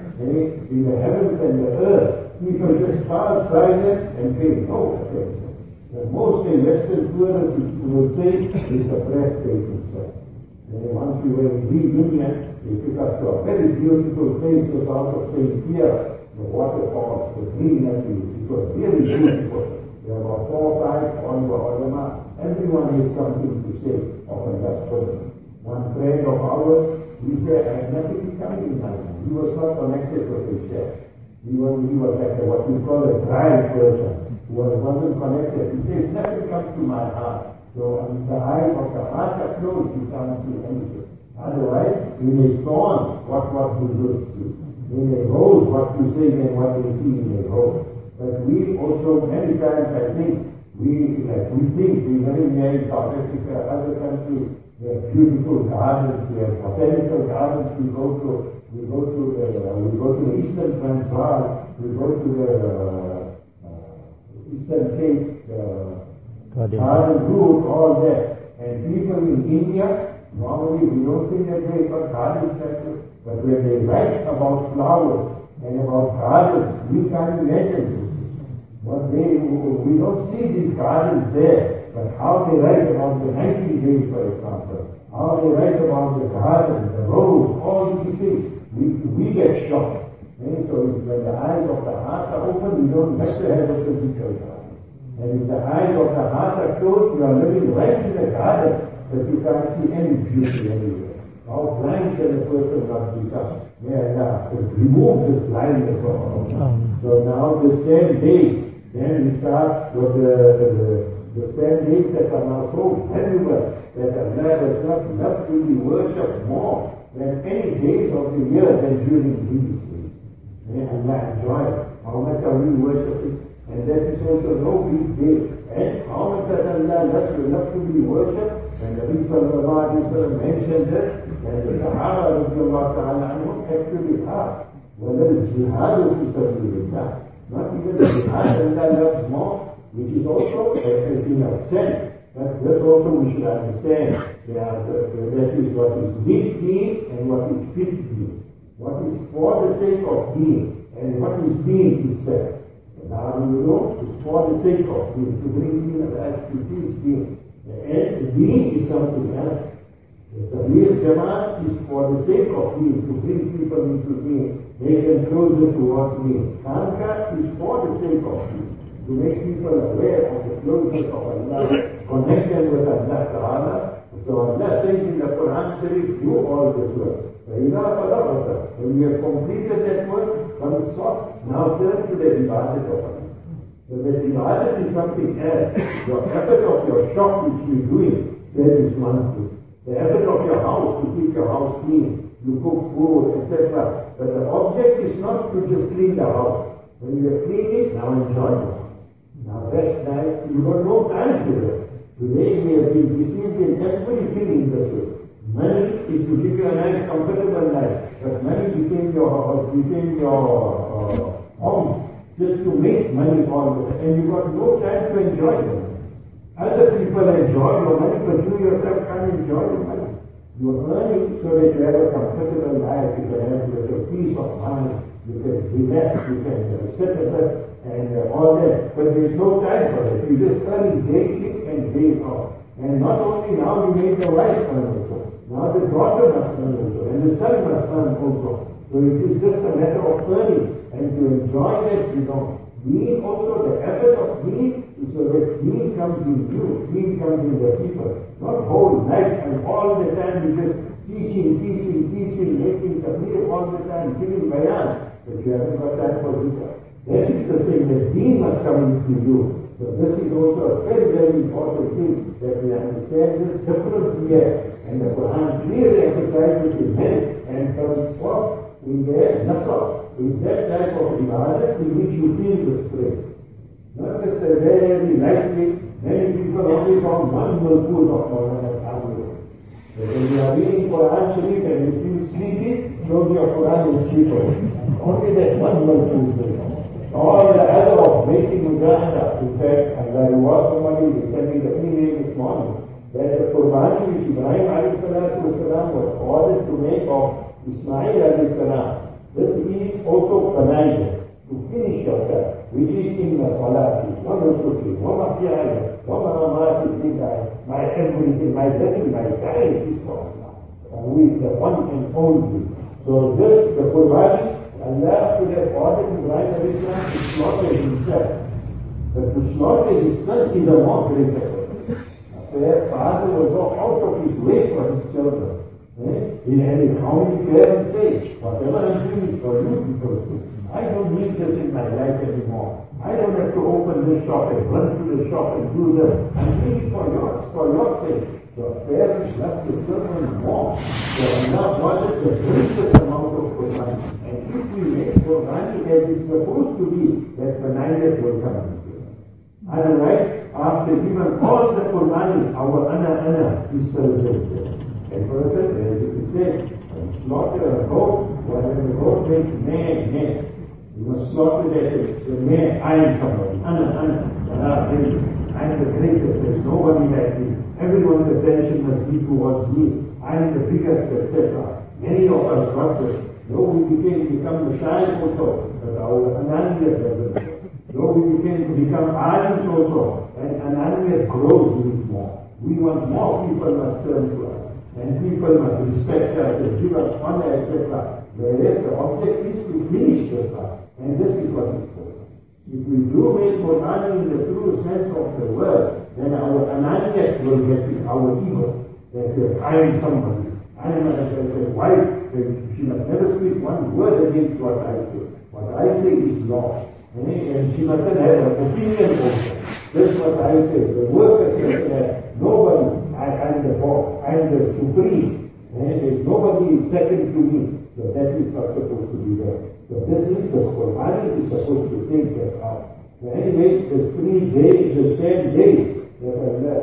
In the heavens and the earth, people just pass by them and pay no attention. The most a Western tourist would say is the breathtaking sight. And once we were in Reunion, they took us to a very beautiful place just out of Saint Pierre, the waterfalls, the greenery. It was really beautiful. There were four or five on the ulama. Everyone had something to say of Allah's person. One friend of ours, he said, I had nothing coming in my mind. He was not connected with his chef. He was, he was like a, what we call a dry person. Who wasn't connected. He says, nothing comes to my heart. So when the eyes of the heart are closed, you can't see anything. Otherwise, in a storm, what what you do see. In a road, what you say and what you see in a road. But we also, many times I think, we like we think we very near South Africa, other countries, they have beautiful gardens, they have botanical gardens. We go to we go to the we go to the Eastern Transvaal, we go to the uh, Eastern Cape, uh, Garden Route, all that. And people in India, normally we don't think that they got gardens, but when they write about flowers and about gardens, we can't imagine this. But they, we don't see these gardens there, but how they write about the ninety days, for example, how they write about the garden, the rose, all these things, we, we get shocked. And so when the eyes of the heart are open, we don't have to have a physical garden. And if the eyes of the heart are closed, you are living right in the garden, but you can't see any beauty anywhere. How blind can a person not become? May Allah remove this blindness from us. So now the ten days, then we start with the, the, the ten days that are now so valuable that Allah does not love to be worshipped more than any days of the year than during these days. May Allah enjoy how much are we worshipping, and that is also no big deal. And how much does Allah love to, love to be worshipped? And the Nabi sallallahu alayhi wa sallam mentioned this, that the Sahaba radiallahu ta'ala anhum actually asked, whether it's jihad fi sabilillah, not even the jihad Allah loves more, which is also a thing of sense. But this also we should understand, that, uh, that is what is big deed and what is fit deed. What is for the sake of being, and what is being itself. Now you know, it's for the sake of being, to bring people as to teach being. And being is something else. The real Jamaat is for the sake of being, to bring people into being, make them closer towards being. Khanka is for the sake of being, to make people aware of the closeness of Allah, connect them with Allah Ta'ala. So Allah says in the Quran Sharif, do all this work. But When you have completed that work, one stop, now turn to the ibadat of Allah. So the ibadat is something else. Your effort of your shop which you are doing, that is one thing. The effort of your house to keep your house clean, you cook food, et cetera. But the object is not to just clean the house. When you have cleaned it, now enjoy it. Now rest night, you have no time to rest. Today we have been deceived in everything in this way. Money is to give you a nice, comfortable life, but money became your became your uh, home just to make money all the time, and you got no time to enjoy it. Other people enjoy your money, but you yourself can't enjoy your money. You are earning so that you have a comfortable life, you can have your peace of mind, you can relax, you can uh, sit at it, and uh, all that. But there is no time for it. You just earn day in and day out. And not only now, you made the wife earn also. Now the daughter must earn also, and the son must earn also. So it is just a matter of earning, and to enjoy that, you know. Deen also, the effort of deen is so that deen comes in you, deen comes in the people. Not whole night and all the time you just teaching, teaching, teaching, making tabligh all the time, giving bayan, but you haven't got time for zikr. That is the thing, that deen must come into you. So this is also a very, very important thing, that we understand this difference here. And the Quran clearly emphasizes in men and comes forth in their nasab. Is that type of ibadat in which you feel the strength. Not just a very lightly, many people only found one mulkul of Maulana Tagore. But when you are reading Quran Sharif and you feel sleepy, shows your Quran is sleeper. Only that one mulkul is there. All the other of making mujahada. In fact, and there was somebody who sent me the email this morning that the Qurbani which Ibrahim alayhi salatu wasalam was ordered to make of Ismail alayhi salam. This is also commanded to finish yourself, which is in the salati, one usuki, one afiyaya, one aramati, my everything, my living, my dying is for Allah. Who is the one and only. So this, the Qurbani, Allah could have ordered Ibrahim alayhi salam to slaughter himself. But to slaughter his son is a more greater thing. So their father will go out of his way for his children. Eh? In any how many parents say, whatever I'm doing is for you people. I don't need this in my life anymore. I don't have to open this shop and run to the shop and do this. I'm doing it for yours, for your sake. Your parents love your children more. So Allah wanted the greatest amount of Quran. And if we make Quran as it's supposed to be, that benignness will come into it. Otherwise, after given all the Quran, our ana ana is celebrated. A person, as it is said, slaughter a goat, when the goat makes meh, meh. You must slaughter that, the meh, I am somebody, Anna, Anna, Anna, I am the greatest, there is nobody like me. Everyone's attention must be towards me. I am the biggest, et cetera. Many of us got this. Though we became become the shy also, but our anandiyat doesn't. Though we became to become ardent also, and anandiyat grows with more. We want more people must turn to us. And people must respect us and give us honor, et cetera. Whereas the object is to finish the task. And this is what is for. If we do make Quran in the true sense of the word, then our anandiyat will get in our ego. That we are trying somebody. I am a wife, she must never speak one word against what I say. What I say is law. And she mustn't have an opinion also. That's what I say. The worker says that nobody, I am the boss, I am the supreme. And there's nobody second to me. So that is not supposed to be there. So this is the Quran is supposed to take that out. So anyway, the three days, the same day, that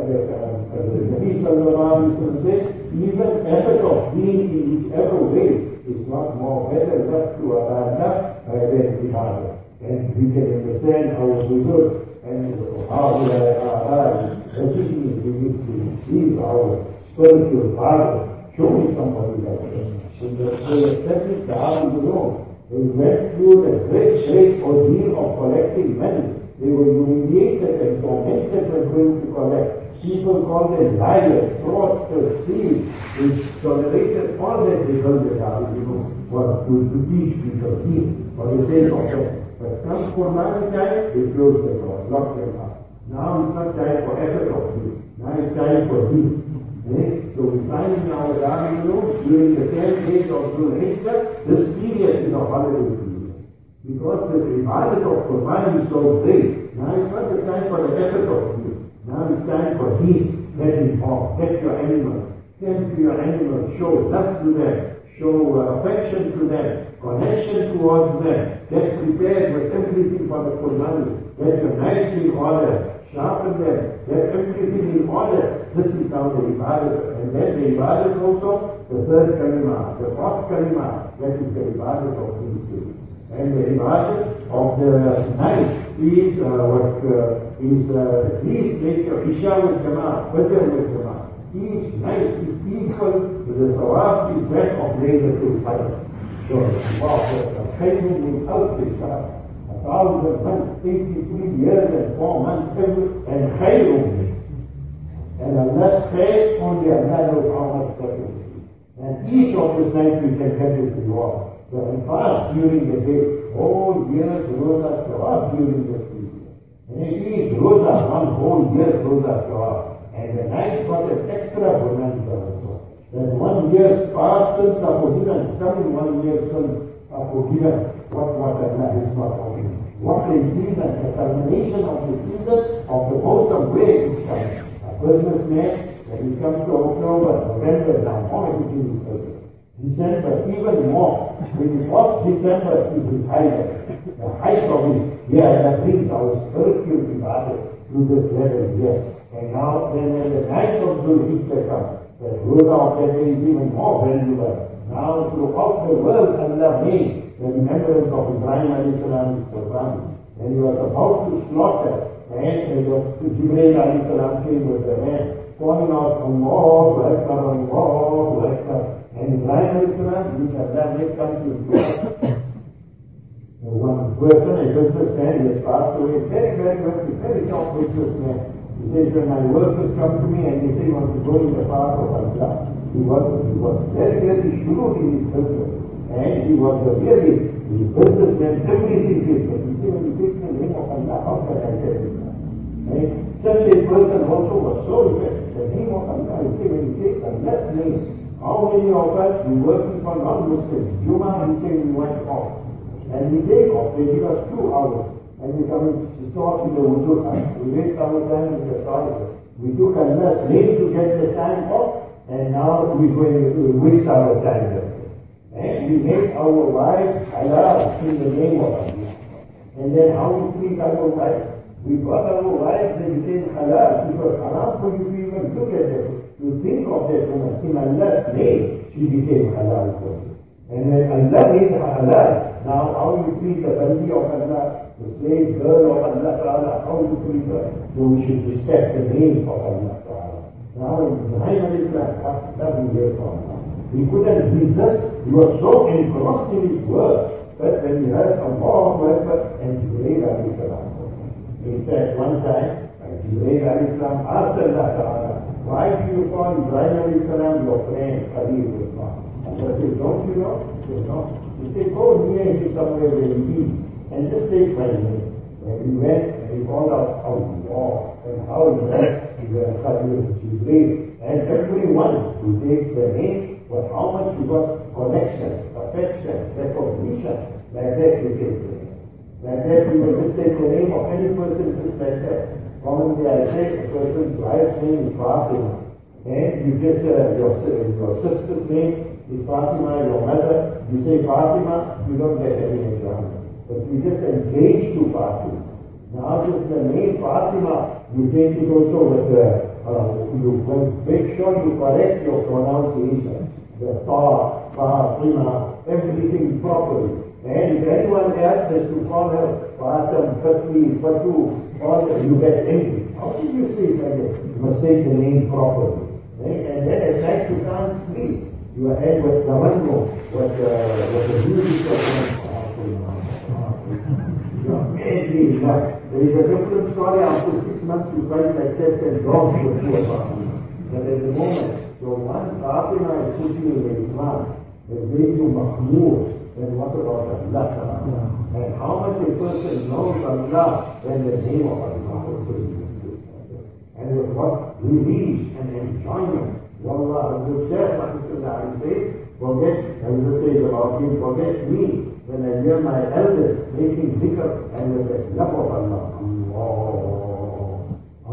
uh, the Nabi sallallahu alayhi wa sallam says, even effort of being in whichever way is not more better left to Allah than ibadah. And we can understand how we do and how we are achieving we need to receive our spiritual father. Show me somebody like that. So they established the Abu Dhabi. They went through the great, great ordeal of collecting money. They were humiliated and tormented when going to collect. People called them liars, fraudsters, thieves, which tolerated all that they heard that Abu Dhabi was to, to teach people, teach for the sake of them. But comes Quran time, they close the door, lock them up. Now it's not time for effort of you. Now it's time for you. Eh? So we time in our garden room, during the ten days of Dhul Hijjah, this period is a holiday period. Because the ibadat of Qurban is so great. Now it's not the time for the effort of you. Now it's time for heat. Get involved. Get your animals. Tend to your animals. Show love to them. Show uh, affection to them. Connection towards them. Get prepared with everything for the Qurban. Get your knives in order. Sharpen them. Get everything in order. This is how the ibadat. And then the ibadat also, the third kalima, the fourth kalima, that is the ibadat of peace. And the ibadat of the night is uh, what uh, is uh, please make your Isha with Jama'ah, Fajr with Jama'ah. Each night is equal to the sawab is that of Laylatul Qadr. So, wow, a training without Isha, a thousand months, eighty-three years and four months, and khayr only. And Allah's khayr only Allah knows how much that is. And each of these nights we can get this reward. So, and fast during the day, whole year's rosa sawab during the period. And it is rosa, one whole year's rosa sawab. And the night got an extra bonus also. That one year's past sins are forgiven, coming one year's sins are forgiven. What, what Allah is not forgiven. What a season, the culmination of the season of the most of way each time. A businessman, when he comes to October, November, now all everything is perfect. December, even more. The fourth December is his highlight. The height of it, yeah, that brings our spiritual ibadah to this level here. And now, then when the night of Dhul Hijjah comes, the rosa of that day is even more valuable. Now, throughout the world, Allah made the remembrance of Ibrahim alayhi salam's Qurban. And he was about to slaughter, and Jibreel alayhi salam came with the ram, calling out, Allahu Akbar, Allahu Akbar. And Ibrahim alayhi salam, which Allah made come to his one person, a businessman, he has passed away, very, very, very, very top businessman. He says, when my workers come to me and they say he wants to go in the path of Allah, he was, he was very, very shrewd in his business. And he was a really, his businessman, everything is. But he said, when you take the name of Allah, how can I get it? And such a person also was so effective. The name of Allah, he said, when you take Allah's name, how many of us, we working for non-Muslims? Juma, he said, we went off. And we take off, they give us two hours. And we come to talk in the wudu. We waste our time in the toilet. We took Allah's name to get the time off, and now we're going to waste our time there. And we make our wives halal in the name of Allah. And then how we treat our wives? We got our wives, they became halal. It was haram for you to even look at them, to think of that woman. In Allah's name, she became halal for you. And when Allah made her halal, now how you treat the bandi of Allah, the slave girl of Allah Ta'ala, how you treat her? So we should respect the name of Allah Ta'ala. Now in Ibrahim alayhi salam, doesn't hear from him. He couldn't resist. He was so engrossed in his work that when he heard Allahu Akbar and Jibreel alayhi salam. In fact, one time, Jibreel alayhi salam asked Allah Ta'ala, why do you call Ibrahim alayhi salam your friend, Khalil Islam? Allah said, don't you know? He said, no. He said, go near him somewhere where he is and just take my name. And he went and he called out how he walked and how he left the Khalil Jibreel. And everyone who takes the name, but how much you got connection, affection, recognition, like that you take the name. Like that you will just take the name of any person just like that. Commonly I say a person's wife's name is Fatima. And you just, uh, your, your sister's name is Fatima, your mother, you say Fatima, you don't get any enjoyment. But you just engage to Fatima. Now just the name Fatima, you take it also with the, uh, you make sure you correct your pronunciation. The Ta, Fatima, everything properly. And if anyone else has to call her Fatim, Fatmi, Fatu, all that, you get angry. How did you say that? You must say the name properly. Right? And then at night you can't sleep. Your head was the one more, what the music of Amazing. There is a different story. After six months you find that chest and dogs were two of But at the moment, so one Fatima is putting in the Islam, is going to Mahmoud, then what about Allah? And how much a person knows Allah when the name of Allah is used. And with what release and enjoyment Wallah, the Shaykh Rahmatullah says, forget, as it says about him, forget me when I hear my elders making zikr and with the love of Allah. Allah,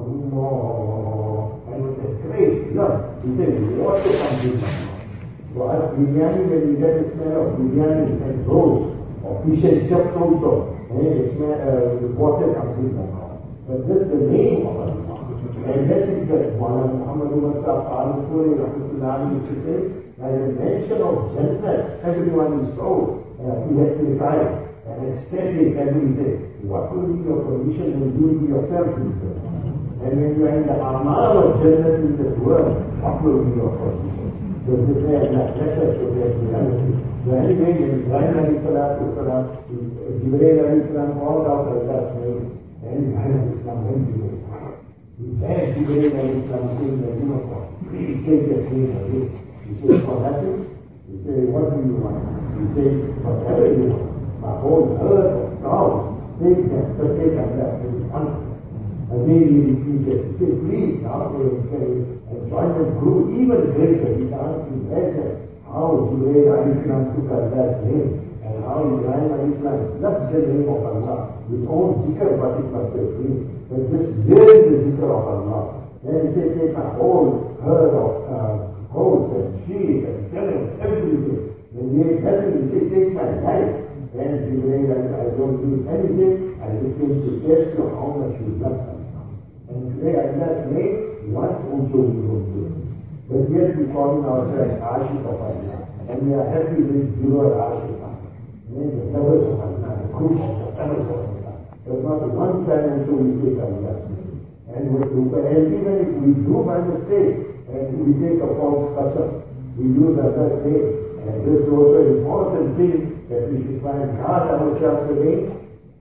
Allah, and with a great love, he says, water comes in Allah. So as biryani, when you get the smell of biryani and rolls, or fish and chips also, and the smell, uh, the water comes in Allah. But this is the name of Allah. And that is that Muhammad Mustafa Al-Suri Rahmatullah used to say, as a mention of Jannah, everyone is told, uh, he has to decide and ecstatic every day. What will be your condition when you be yourself in Jannah? And when you are in the amal of Jannah in this world, what will be your condition? So this way, Allah bless us with that reality. So anyway, when Ibrahim alayhi salatu wasalam, Jibreel alayhi salam called out Allah's name, and Ibrahim alayhi salam went to it. He begged Jibreel alayhi salam saying that, you know, please take your name away. He said, for nothing? He said, what do you want? He said, whatever you want. My whole herd of cows, take them, but take Allah's name one. And then he repeated, he said, please, now they say, enjoyment grew even greater. He can't imagine how Jibreel alayhi salam took Allah's name and how Ibrahim alayhi salam loved the name of Allah. His own zikr, but it must have been. But just hearing the zikr of Allah. Then he said, take a whole herd of uh, goats and sheep and camels, everything. When he ate nothing, he said, take my life. Then Jibreel, I don't do anything. I just came to test you how much you love Allah. And today Allah's name, what also we don't do. But yet we call ourselves Ashik of Allah. And we are happy with your Ashik. And the lovers of Allah, the Christians, the lovers of Allah. There's not one time until we take Allah's name. And, and even if we do by mistake, and we take a false qasam, we use Allah's name. And this is also an important thing that we should find guard ourselves against.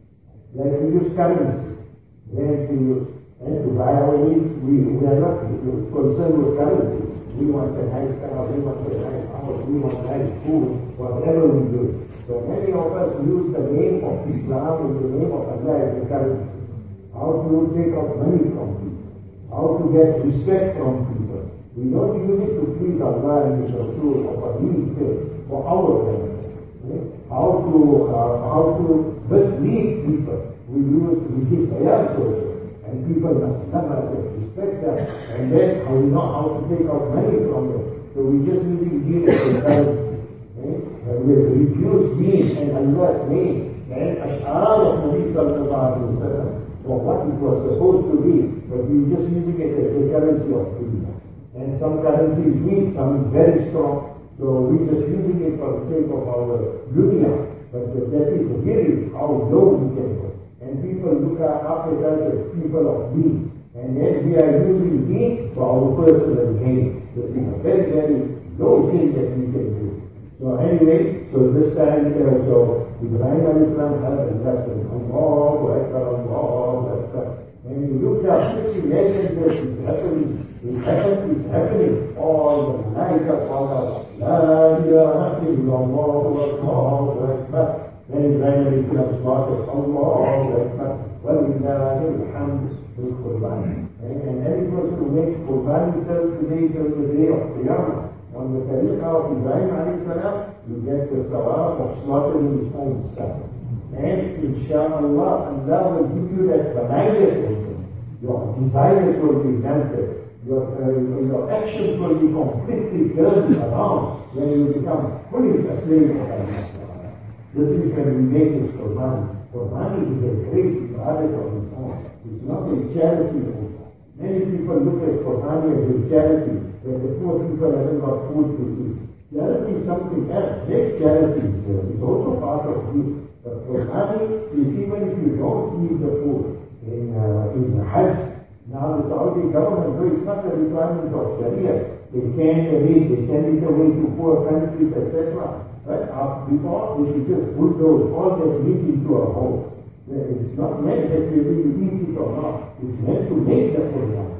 Like we use currency. When we use and to buy our needs, we, we are not concerned with currency. We want a nice car, we want a nice house, we want nice food, whatever we do. So many of us use the name of Islam and the name of Allah as a currency. How to take out money from people. How to get respect from people. We don't use it to please Allah and His Rasul or for His sake, for our benefit. How to, uh, how to mislead people. We use, we give ayat to it. And people must never respect that. And then how we know how to take out money from them. So we just using deen as a currency. And we have refused deen and Allah's name and ash'ar of Nabi sallallahu alayhi wa sallam for what it was supposed to be. But we just using it as a currency of freedom. And some currency is weak, some is very strong. So we just using it for the sake of our dunya. But that is really how low we can go. And people look after us as people of deen. And then we are using deen for our personal gain. So it's a very, very low thing that we can do. So anyway, so this time, uh, so Ibrahim alayhi salam had a lesson. Allahu Akbar, Allahu Akbar. And you look at fifty legends that is happening. It's happening, it's happening. All the night of Allah. La ilaha illallah, Allahu Akbar. Then Ibrahim alayhi salam slaughtered Allahu Akbar. Walillahi alhamd bil Qurban. And every person who makes Qurban himself today till the day of Qiyamah. On the tariqah of Ibrahim alayhi salam, you get the sawab of slaughtering his own son. And inshaAllah, Allah will give you that benignet also. Your desires will be melted. Your, uh, your actions will be completely turned around when you become fully a slave of Allah. This is when we make it Qurban. Qurban is a great ibadat of its own. It's not a charity also. Many people look at Qurban as a charity, that the poor people haven't got food to eat. Charity is something else. Make charity is also part of you. But Qurban is even if you don't eat the food in, uh, in the Hajj. Now the Saudi government, though it's not a requirement of Sharia, they can away, they send it away to poor countries, et cetera. But after, before, they should just bulldoze all that meat into a hole. It's not meant that you eat it or not. It's meant to make the Qurban.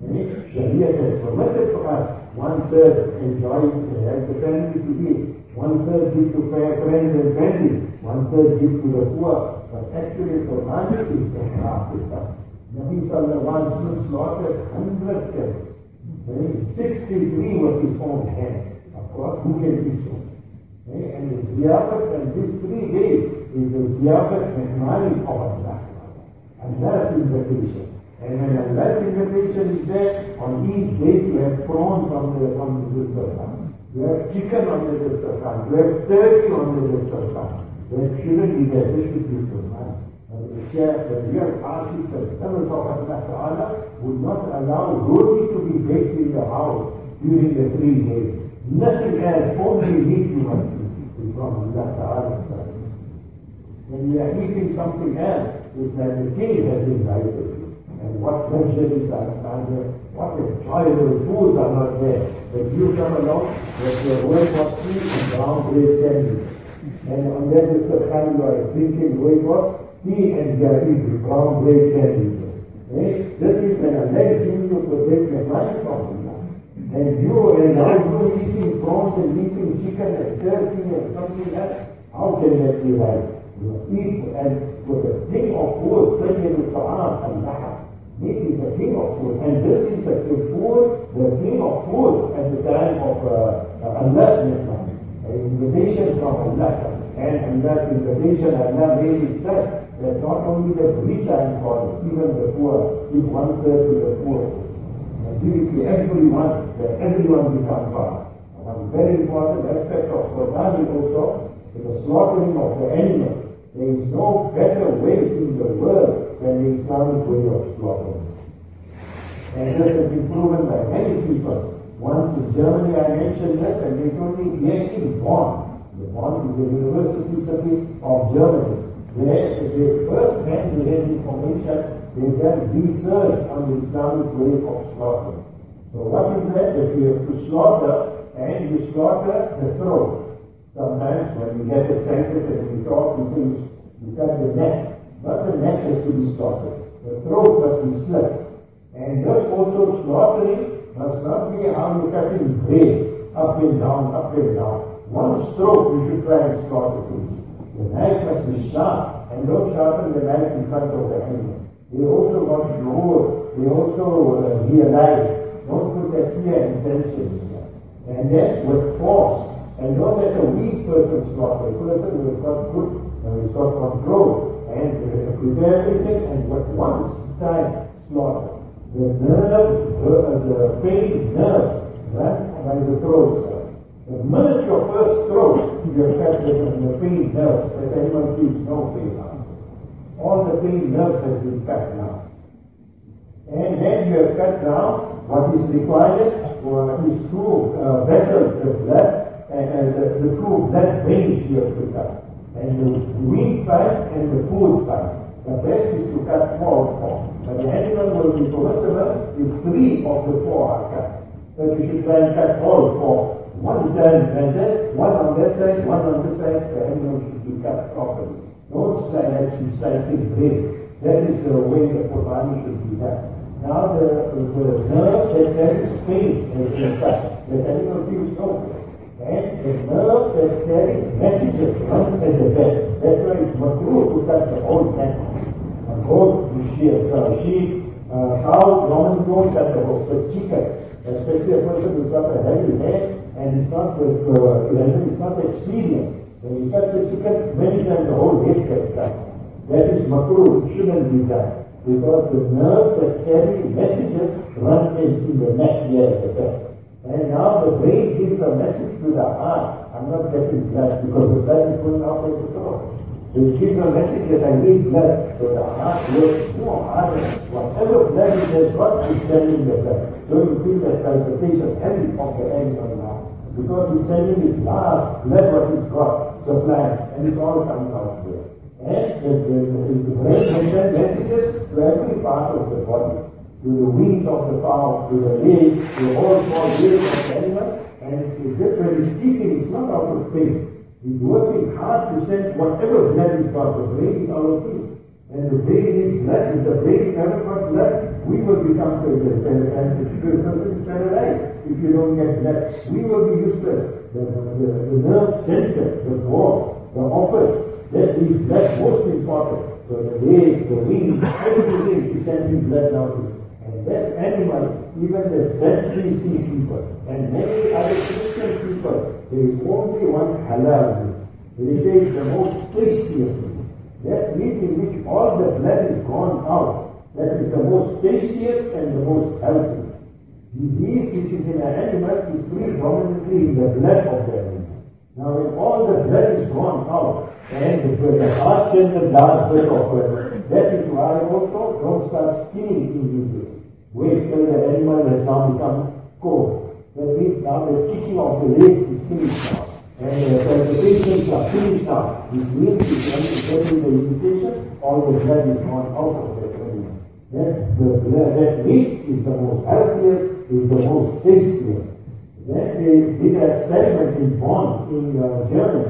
Sharia has permitted for us one third enjoy as the family to eat, one third give to friends and families, one third give to the poor. But actually, Qurban is the half itself. Nabi sallallahu alayhi wa sallam slaughtered hundred camels. in sixty-three with his own hand. Of course, who can do so? Okay? And the ziyafat and these three days is the ziyafat mehmani of Allah. Allah's invitation. And when Allah's invitation is there, on each day you have prawns on the on the dastarkhan. You have chicken on the dastarkhan. You have turkey on the dastarkhan. There shouldn't be there. This should be the man. The chef, the real artist, the servant of Allah Ta'ala would not allow roti to be baked in the house during the three days. Nothing else, only meat you must eat from Allah Ta'ala. When you are eating something else, it's that the king has invited you. And what luxuries are not there, what enjoyable foods are not there. But you come along, that your work was tea and brown bread sandwich. And on that is the time you are drinking wafer, tea and jari, brown bread sandwiches. Okay? This is when Allah is giving you to break your mind from Allah. And you and now you eating prawns and eating chicken and turkey and something else, how can that be right? You eat and for the thing of food, Sayyid al-Ta'am, Allah. Meat is the king of food. And this is the food, the king of food at the time of uh, Allah's Nisman. An invitation from Allah. And Allah's invitation, Allah made it said that not only the rich are important, even the poor, give one third to the poor. And give it to everyone, that everyone becomes part. One very important aspect of Quran is also the slaughtering of the animals. There is no better way in the world than the Islamic way of slaughtering. And this has been proven by many people. Once in Germany I mentioned that, and they told me here in Bonn. The Bonn is the university city of Germany. Where they first hand they had information, they done research on the Islamic way of slaughtering. So what is that? That you have to slaughter, and you slaughter the throat. Sometimes when we get a census and we talk, we say we cut the neck. Not the neck has to be slaughtered. The throat must be slit. And thus also slaughtering must not be how you cut in grade, up and down, up and down. One stroke we should try and slaughter things. The knife must be sharp, and don't sharpen the knife in front of the animal. They also want to know, they also uh, realize, don't put that fear and tension in there. And then with force. And not that a weak person slaughter, a person who has got good, uh, who has got control, and uh, prepare everything, and but once time slaughter. The nerve, uh, the pain nerve, right, by the throat. The minute your first stroke, you have cut the, the pain nerve, that anyone feels no pain now. All the pain nerves have been cut now. And then you have cut down what is required for these two uh, vessels, the blood, and, and the, the two blood veins you have to cut. And the weak part and the food part. The best is to cut four of four. But the animal will be permissible if three of the four are cut. But you should try and cut all four. One time and then one on that side, one on this side, the animal should be cut properly. Don't slice and slicing break. That is the way the Qurbani should be done. Now the, the nerve that carries pain has been cut. The animal feels no pain. And the nerve that carries messages runs at the back. That's why it's makruh to cut the whole neck. A goat, sheep, uh, sheep, uh, cow, Roman goat, cut the whole. But chicken, especially a person who's got a heavy head and it's not with, uh, it's not experienced. When you cut the chicken, many times the whole head gets cut. That is makruh, it shouldn't be done. Because the nerve that carries messages runs into the neck here at the back. And now the brain gives a message to the heart. I'm not getting blood because the blood is going out of the throat. So it gives a message that I need blood. So the heart works more harder. Whatever blood it has got, it's sending the blood. So you feel that palpitation heavy of the animal now. Because it's sending its last blood what it's got, supply, and it all comes out there. And the, the, the, the brain can send messages to every part of the body. To the wings of the cow, to the legs, to the whole small legs of the animal, and it's just when he's eating, it's not out of pain. He's working hard to send whatever blood is got. The brain is out of pain. And the brain needs blood. If the brain never got blood, we will become paralyzed. If you don't get blood, we will be useless. The, the, the nerve center, the wall, the office, that is blood most important. So the legs, the wings, everything is sending blood now to. And that animal, even the Z C C people and many other Christian people, there is only one halal meat. They say it's the most tastiest meat. That meat in which all the blood is gone out, that is the most tastiest and the most healthy. Disease which is in an animal is predominantly in the blood of the animal. Now when all the blood is gone out, and the, the heart sends the last bit of it, that is why also don't start skinning immediately. Wait till the animal has now become cold. That means now the kicking of the leg is finished now. And uh, the patients are finished now. This means if you are getting the invitation, all the blood is gone out of that animal. That, the, that meat is the most healthiest, is the most tastiest. Then they did an experiment in Bonn, in uh, Germany.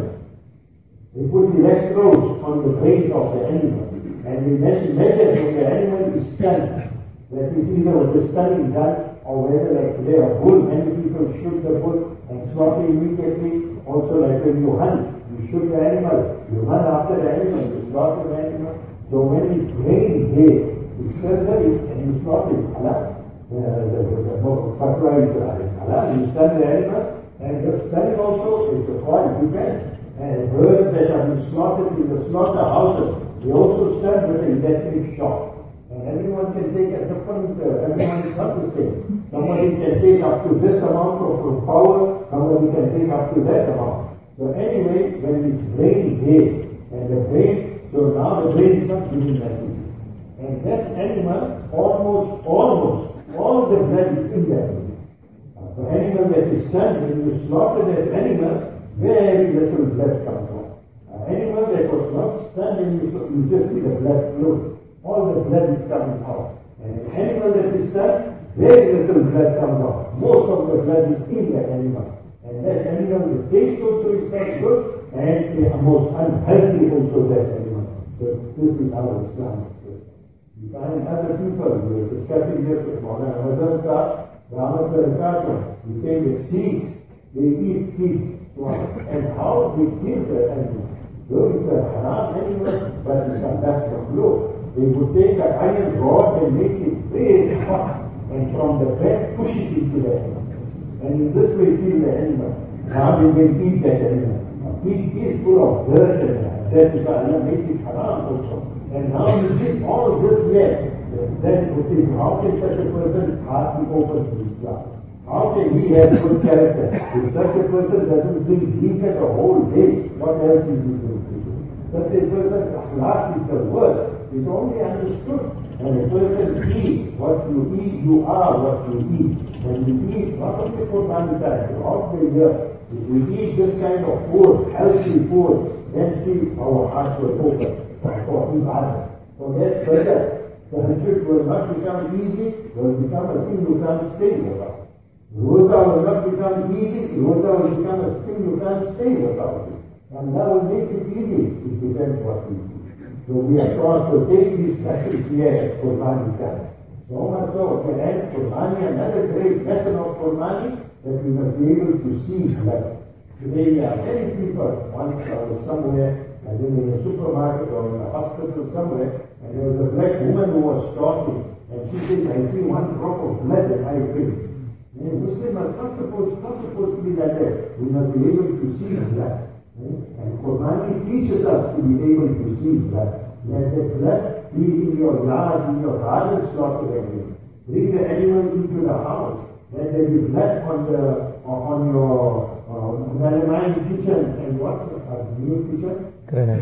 They put electrodes on the brain of the animal, and they measured when the animal is stunned. That is either with the stunning gun, or whether like today a bull, many people shoot the bull and slaughter immediately. Also like when you hunt, you shoot the animal, you run after the animal, you slaughter the animal. So when it's brain dead, you surrender it and you slaughter it. Allah, the, the, the, the fatwa is Allah, you stun the animal, and the stunning also is the point, depends. And birds that have been slaughtered in the slaughterhouses, they also stun with an electric shock. And everyone can take a different, uh, everyone is not the same. Somebody can take up to this amount of power, somebody can take up to that amount. So anyway, when it's brain dead, and the brain, so now the brain is not giving messages. And that animal, almost, almost, all the blood is in that animal. The animal that is stunned, when you slaughter that animal, very little blood comes out. An animal that was not stunned, and you, you just see the blood flow. All the blood is coming out. And an animal that is stunned, very little blood comes out. Most of the blood is in that animal. And that animal, the taste also is not good, and the most unhealthy also that animal. So this is how Islam is. You find other people, we are discussing this with Maulana Hazrat Sahib, Rahmat Barakatuh, he say the seeds, they eat pig. And how they kill the animal. Though it's a haram animal, but it's a that's the flow. They would take an iron rod and make it very hot, and from the back push it into the animal. And in this way kill the animal. Now they can eat that animal. A pig is full of dirt and that is why Allah makes it haram also. And now you give all this left, then you think, how can such a person heart be open to Islam? How can he have good character? If such a person doesn't drink liquor the whole day, what else is he going to do? Such a person's akhlaq is the worst. It's only understood. When a person eats what you eat, you are what you eat. When you eat, not only for one time, throughout the year, if we eat this kind of food, healthy food, then see our hearts will open for ibadah. So that's better. The hajj will not become easy, will become a thing you can't stay without. Rosa will not become easy, Rosa will become a thing you can't stay without it. And that will make it easy. It depends what we do. So we are taught to take these lessons here at Qurbani time. So much so, to add Qurbani, another great lesson of Qurbani, that we must be able to see blood. Today there are many people, once I was somewhere, I was in a supermarket or in a hospital somewhere, and there was a black woman who was talking, and she says, I see one drop of blood in my face. And Muslim are not supposed, not supposed to be like that. We must be able to see blood. And Qurbani teaches us to be able to see blood. Let the blood be in your yard, in your garden, slaughter everything. Bring the animal into the house. Let there be blood on the on your melamine kitchen and what uh, new kitchen? Granite.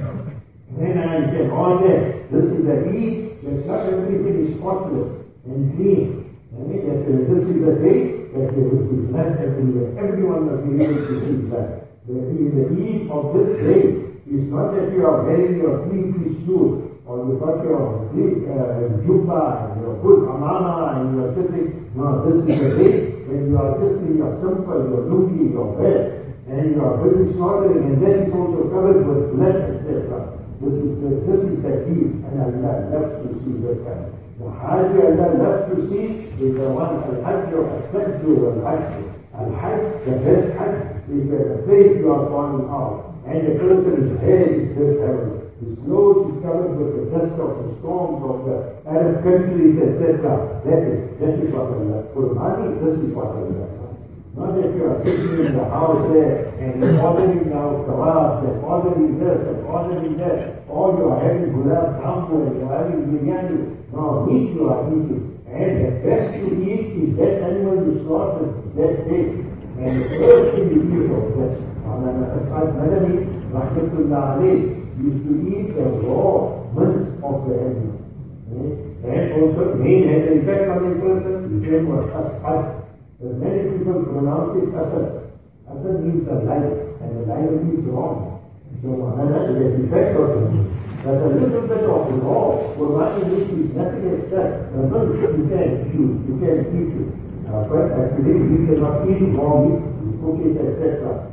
Granite and all that. This is a Eid. That not everything is spotless and clean. I mean, that, uh, this is a day that there will be blood everywhere. Everyone must be able to see blood. The, the Eid of this day is not that you are wearing your three-piece suit or you got your big uh, jubba and your good amama and you are sitting. No, this is a day when you are just in your simple, your lungi, your bed, and you are busy slaughtering, and then it's also covered with blood, et cetera. This is the this is the Eid, and Allah loves to see that kind. The Hajj Allah loves to see is the one Al-Hajj or Al-Hajj or Al-Hajj. Al-Hajj, the best Hajj, is the face you are falling out, and the person's head is this heaven. His clothes is covered with the dust of the storms of the Arab countries, et cetera. That is, that is what Allah. For money, this is what Allah. Not that you are sitting in the house there and you're ordering now kebabs and ordering this and ordering that. Or you are having gulab jambu and you are having biryani. No, meat you are eating. And the best you eat is that animal you slaughter, that day. And the first thing you eat of that, Maulana Asad Madani, Rahmatullah alayh, used to eat the raw mince of the animal. And also, rain has an effect on a person, the same was Asad. But many people pronounce it Asad. Asad means the light, and the light means wrong. So, Maulana, the effect of it. But a little bit of law, Qur'an is nothing except the milk you can choose, you can eat it. Uh, but actually, we cannot eat raw meat, we cook it, et cetera.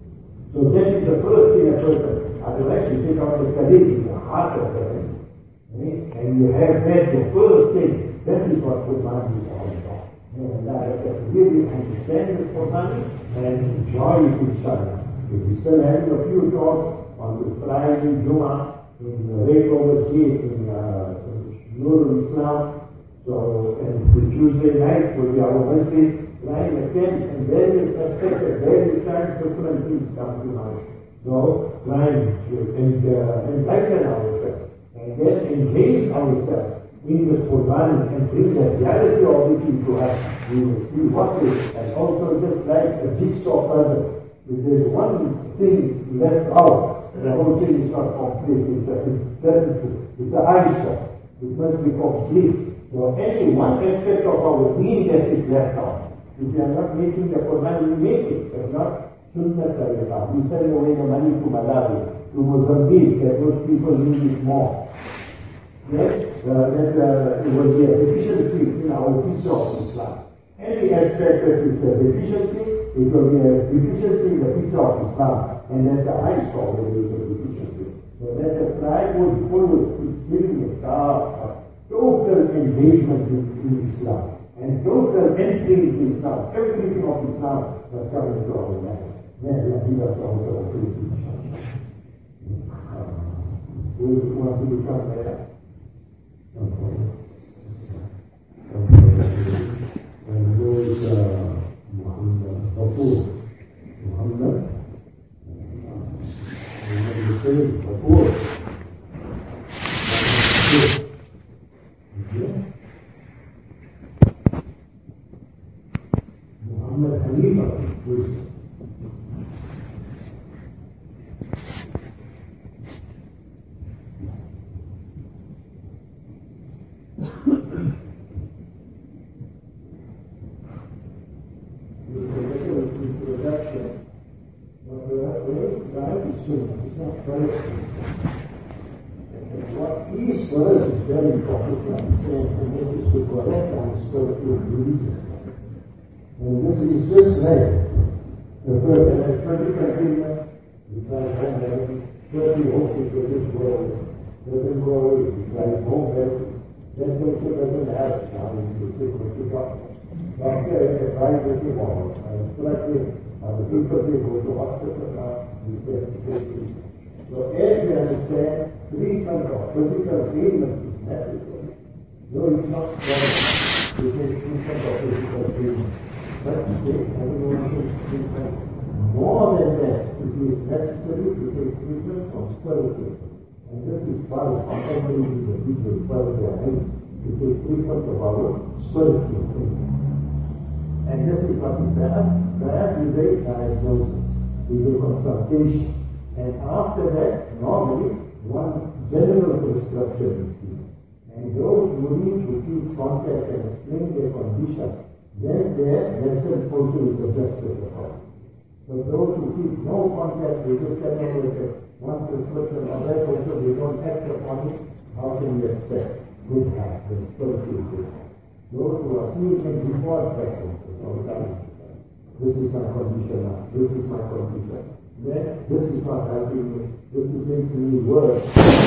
So that is the first thing a person. Otherwise, you take out the khalid, the heart of the head, right? And you have that, the first thing. That is what Qur'an is all about. And Allah has to really understand the Qur'an and enjoy it inshallah. If we still having a few talks on the Friday, Jummah, in the Rakover Gate in uh, Nurul Islam. So, and the Tuesday night will be our Wednesday, nine and ten, and various aspects of various times, different things come to mind. So, trying to and, uh, enlighten ourselves, and then engage ourselves in the Qur'an and bring the reality of it into us. We will see what is, and also just like a jigsaw puzzle. If there is one thing left out, the whole thing is not complete. It's a, it's, it's an eyesore. It must be complete. So any one aspect of our being that is left out. If you are not making the Quran, you make it. If not, Sunnah Tariqah. We send away the money to Malawi, to Mozambique, that those people need it more. Yes? Uh, that uh, it will be a deficiency in our piece of Islam. Any aspect that is a deficiency, it will be a deficiency in the picture of Islam. And that's the high score that is a deficiency. So that's a tribe was full of living a star, total engagement in, in Islam. And total entry into Islam. Everything of Islam must come into our life. May Allah give us all the opportunity. Who want to become there? Okay. And those uh, Muhammad Bapu. Muhammad. The same before. Muhammad Khalifa was introduction. What each verse is very important to understand, and this is the correct understanding of religion. And this is just like the person has twenty criteria, he tries home health, thirty hopes for this world, doesn't go away, he tries home health, that person doesn't have it now, he will take what you got. Doctor has a privacy model, and it's like this. Uh, the people they go to hospital now, we get treatment. So as we understand, treatment of physical ailments is necessary. No, it's not wrong to take treatment of physical ailments. But to take everyone takes treatment. More than that, it is necessary to take treatment of spiritual. And this is part of accompanying the people by their aim to take treatment of our spiritual things. And this is what is that. That is a diagnosis, is a consultation. And after that, normally, one general prescription is given. And those who need to keep contact and explain their condition, then their lesson also is adjusted accordingly. But those who keep no contact, they just come in with one prescription or that also, they don't act upon it, how can we expect good health and spiritual good health? Those who are seeing and before practice, all the time. This is my condition now. This is my condition. Then this is not helping me. This is making me worse.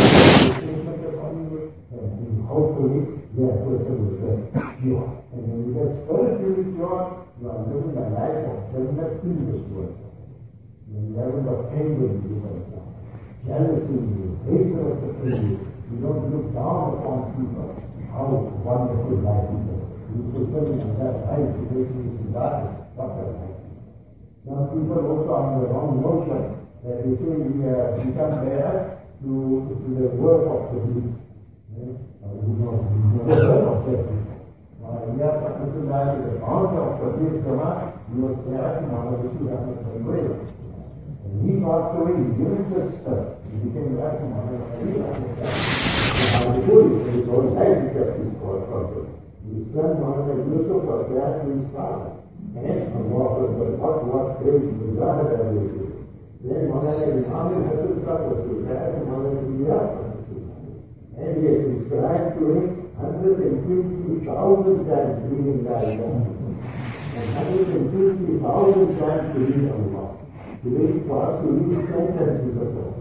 And hopefully that person will get cured. And when you get spiritually cured, you are living a life of pleasure in this world. You are living of anger in this world. jealousy, hatred of the people. You don't look down upon people. How wonderful life is. You fulfill that life to make this life. What a life. Some people also on the wrong notion that they say we have become there to, to the work of the week. You know, the work of the week. We are particularly the founder of the Pradesh Brahma, he was there in Maharaji Ramakrishna. And he passed away, he didn't just stuff. He became back to Maharaji Ramakrishna. And his whole life he kept his father. His son Maharaji Yusuf was there to his father. And what what great desire that they did. Then Maharaji Ramakrishna was there to Maharaji Ramakrishna. And he had described to him one hundred fifty thousand times reading that one hundred fifty thousand times reading Allah. Today, for us to read ten sentences of God.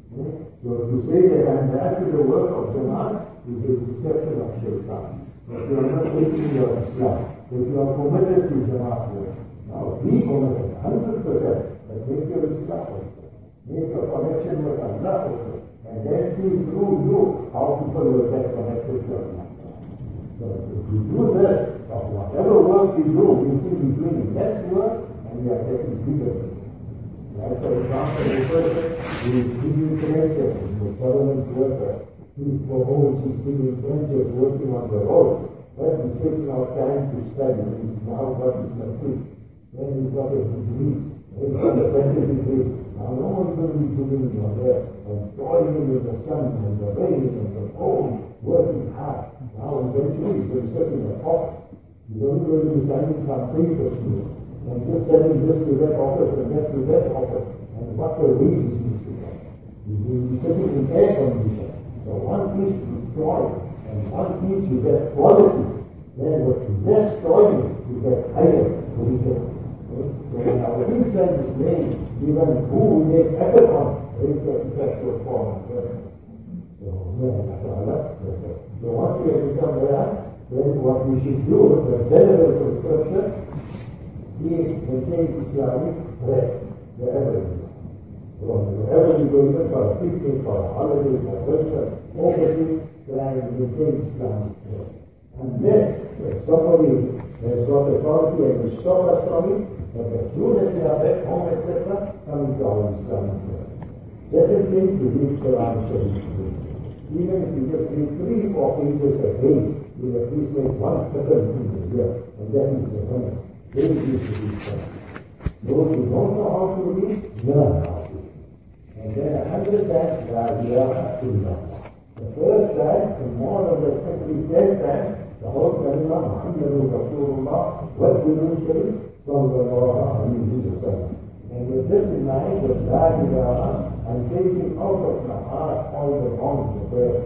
So to say that I am back to the work of Jamaat is a deception of Shaitan. But you are not taking your Islam. If you are committed to Jamaat work, now be committed, one hundred percent, but make your Islam also. Make a connection with Allah also. And then see through you how people will get connected to Allah. So if we do that, whatever work we do, we see we doing less work and we are getting bigger. Like for example, a person who is digging trenches, a government worker, he for holes is digging trenches working on the road, but he's taking out time to study, he's now got his matric, then he's got a degree, he's got a better degree. Now no one's going to be doing on there and toiling in the sun and the rain and the cold, working hard. Now eventually he's going to sit in the office. He's only going to be sending some papers to you. And just sending this to that office and that to that office. And what the wages needs to get. He's going to be sitting in air condition. So one piece is toil and one piece you get quality. Then what you less toiling, you get higher returns. So when our inside is made, even who we make effort on, is the effectual form of prayer. So, so once we have become there, then what we should do, the general prescription, is maintain Islamic rest wherever you go. So wherever you go, even for a picnic, for a holiday, for a workshop, everything, try and maintain Islamic rest. Unless somebody has got authority and will stop us from it, but as soon as we are back home, et cetera, coming to our Islamic rest. Second thing, to read Quran Sharif. Even if you just read three or four pages a day, you will at least make one second in the year, and that is the honor. They need to read Quran. Those who don't know how to read, learn how to read. And then a hundred times, we are to learn. The first time, and more than the second, ten times, the whole kalima, Muhammadur Rasulullah, what we do Sharif, sallallahu alayhi wa sallam. And with this in mind, with La ilaha, I'm taking out of my heart all the wrongs of prayer.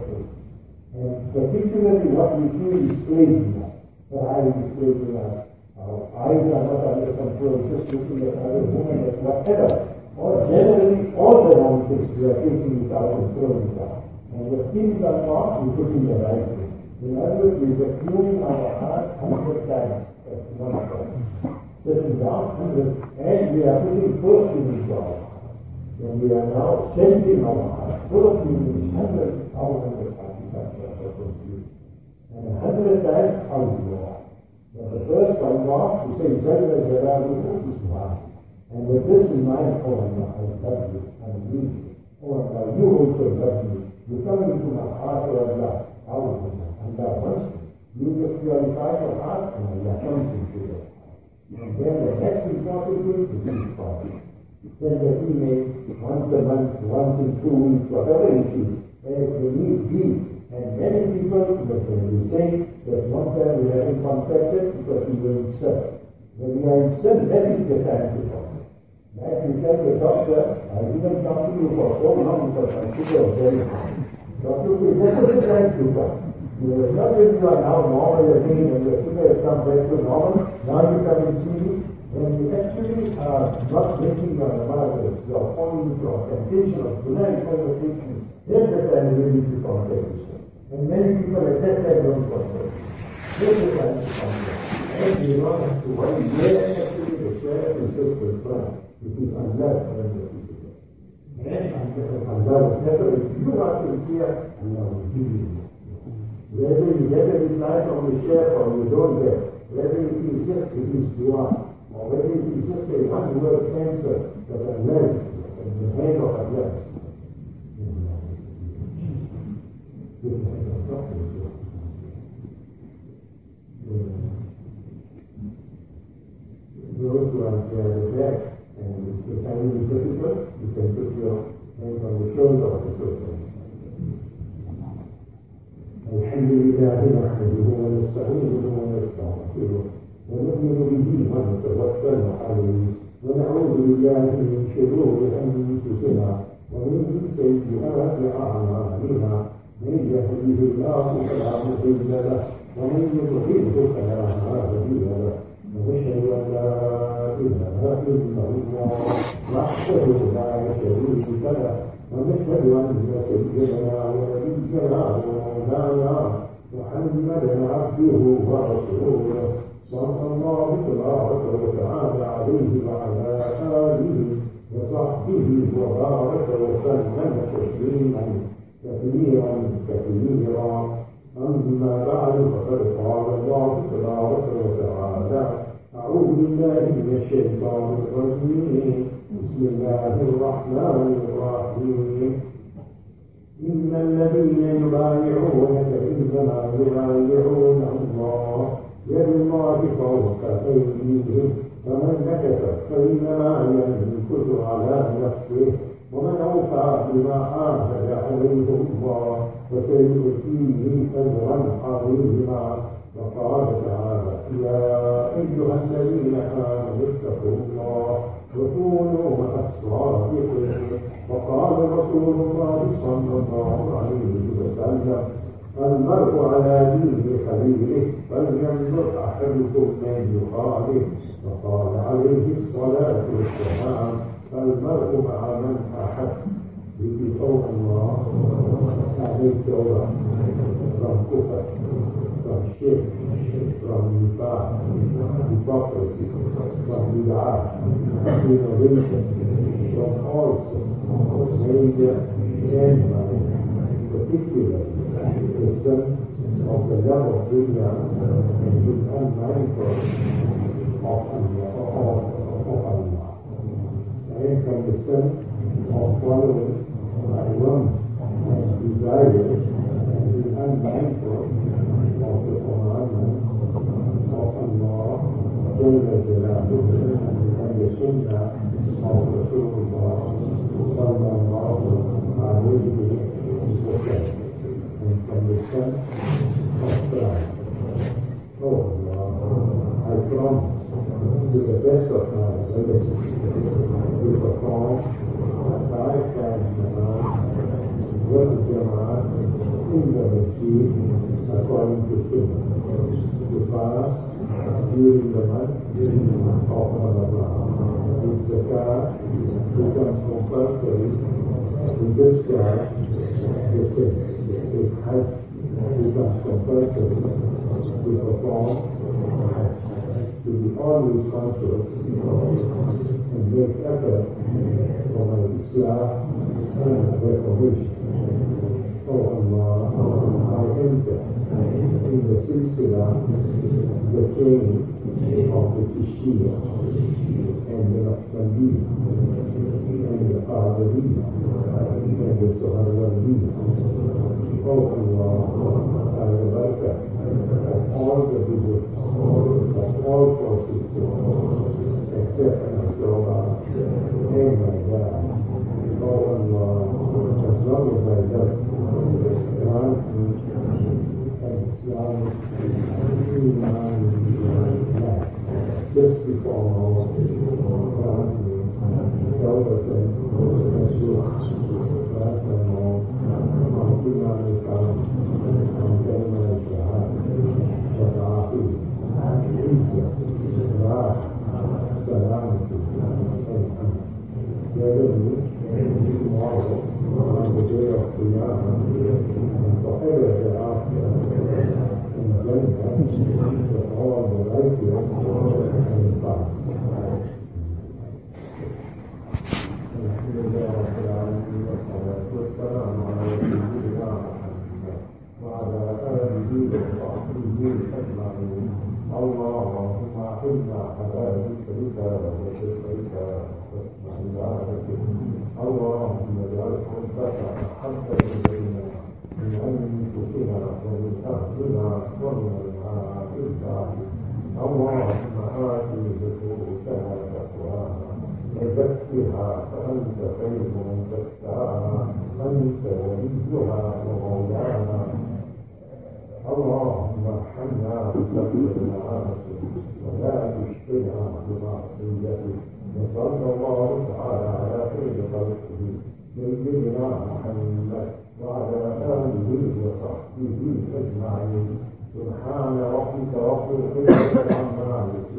And particularly what we feel is plaguing us. The eye is plaguing us. Our eyes are not under control, just looking at other women, at whatever. Or generally, all the wrong things, we are taking it out and throwing it out. And the things are not, we put in the right way. In other words, we are tuning our heart hundred times at one time. Sitting down, and we are putting perfume into our heart. And we are now sending our heart full of feelings, hundreds, thousands of artifacts of perfume. And a hundred times, Allah. But the first Allah, to say, Jalla Jalaluhu is one. And with this in mind, oh Allah, I love you, I need you. Oh Allah, you also love me. You come into my heart, oh Allah, Allah, Allah wants me. You just purify your heart, and Allah comes into your heart. And then the next important thing is this part. Send the email once a month, once in two weeks, whatever it is, as the need be. And many people, but when we say that one time we are inconfected because we were in sin. When we are in sin, that is the time to talk. Like you tell the doctor, I didn't talk to you for so long because my sugar was very high. Doctor says, that is the time to talk. You are not when you are now normal again and your sugar has come back to normal, now you come and see me. When you actually are not making your namazes, you are falling into a temptation of tonight conversation, then the time you need to contact yourself. And many people at that time don't contact. This is the time to contact. And you don't have to worry where actually the share is just with God. It is unless when the people get. And Allah never, if you are sincere, Allah will give you. Whether you get a reply from the chef or you don't get, whether it is just it is dua, or whether it is just a one-word answer that Allah is in the hand of Allah. Those who are there, and if the time is difficult, you can put your hand on the shoulder of the person. الحمد لله نحمده ونستعينه ونستغفره ونؤمن به ونتوكل عليه ونعوذ بالله من شرور انفسنا ومن سيئات اعمالنا من يهده الله فلا مضل له ومن يضلله فلا هادي له ونشهد ان لا اله الا الله وحده لا شريك له ونشهد ان سيدنا ونبينا ومولانا محمدا عبده ورسوله صلى الله تبارك وتعالى عليه وعلى اله وصحبه وبارك وسلم تسليما كثيرا كثيرا اما بعد فقد قال الله تبارك وتعالى اعوذ بالله من الشيطان الرجيم بسم الله الرحمن الرحيم إن الذين يبايعونك إنما يبايعون الله يد الله فوق أيديهم فمن نكث فإنما ينكث على نفسه ومن أوفى بما عاهد عليه الله فسيؤتيه أجرا عظيما وقال تعالى يا أيها الذين آمنوا اتقوا الله وكونوا مع الصادقين وقال رسول الله صلى الله عليه وسلم المرء على دين خليله فلينظر أحدكم من يخالف وقال عليه الصلاة والسلام المرء مع من أحب بقول الله عليك الله from kufr, from shirk, from nifaq, hypocrisy, from bid'ah, from innovation, from all sorts, major and minor, particularly the son of the love of dunya and his unmindful of Allah, of, of Allah, and from the son of following my wrongs and desires and his unmindful of the commandments of Allah, Jalla Jalaluhu, and the Sunnah of Rasulullah sallallahu alayhi wa sallam, and from the son of pride. Oh Allah, I promise to the best of my ability to perform five times namaz, work jama'at in the masjid according to Sunnah, to fast during the month of Ramadan. If zakat becomes compulsory, to discharge the sins. If hajj becomes compulsory, to perform hajj. To be always conscious and make effort for my Islam and reformation. Oh Allah, I enter in the silsila, the chain of the Tishiyya and the Naqshbandiyya and the Qadiriyya and the Suhrawariyya. Oh Allah, by the barakah of all the believers, of all forces, except my Tawbah and my God. Oh Allah, as long as I love grant me an Islamic Iman life, just before Allah, grant me Tawbah and Nasuh, grant me all, on Iman al-Qam, on Kalma al-Shahad, Shafa'afi, Isa, Isra', Salamati, and Hamd. Gather me tomorrow on the day of Qiyamah and forever thereafter in Jannah with all the righteous and fast. واسمع عبادته اللهم اجعل حبك أحب إلينا من أنفسنا ومن أهلنا ومن العائلة اللهم آت نفوسنا تقواها وزكها فأنت خير من زكاها أنت وليها ومولانا اللهم ارحمنا بفضل المعاصي ولا تشقنا بمعصيتك وصلى الله تعالى على خير خلقه سيدنا محمد وعلى آله وصحبه أجمعين سبحان ربك رب العزة عما يصفون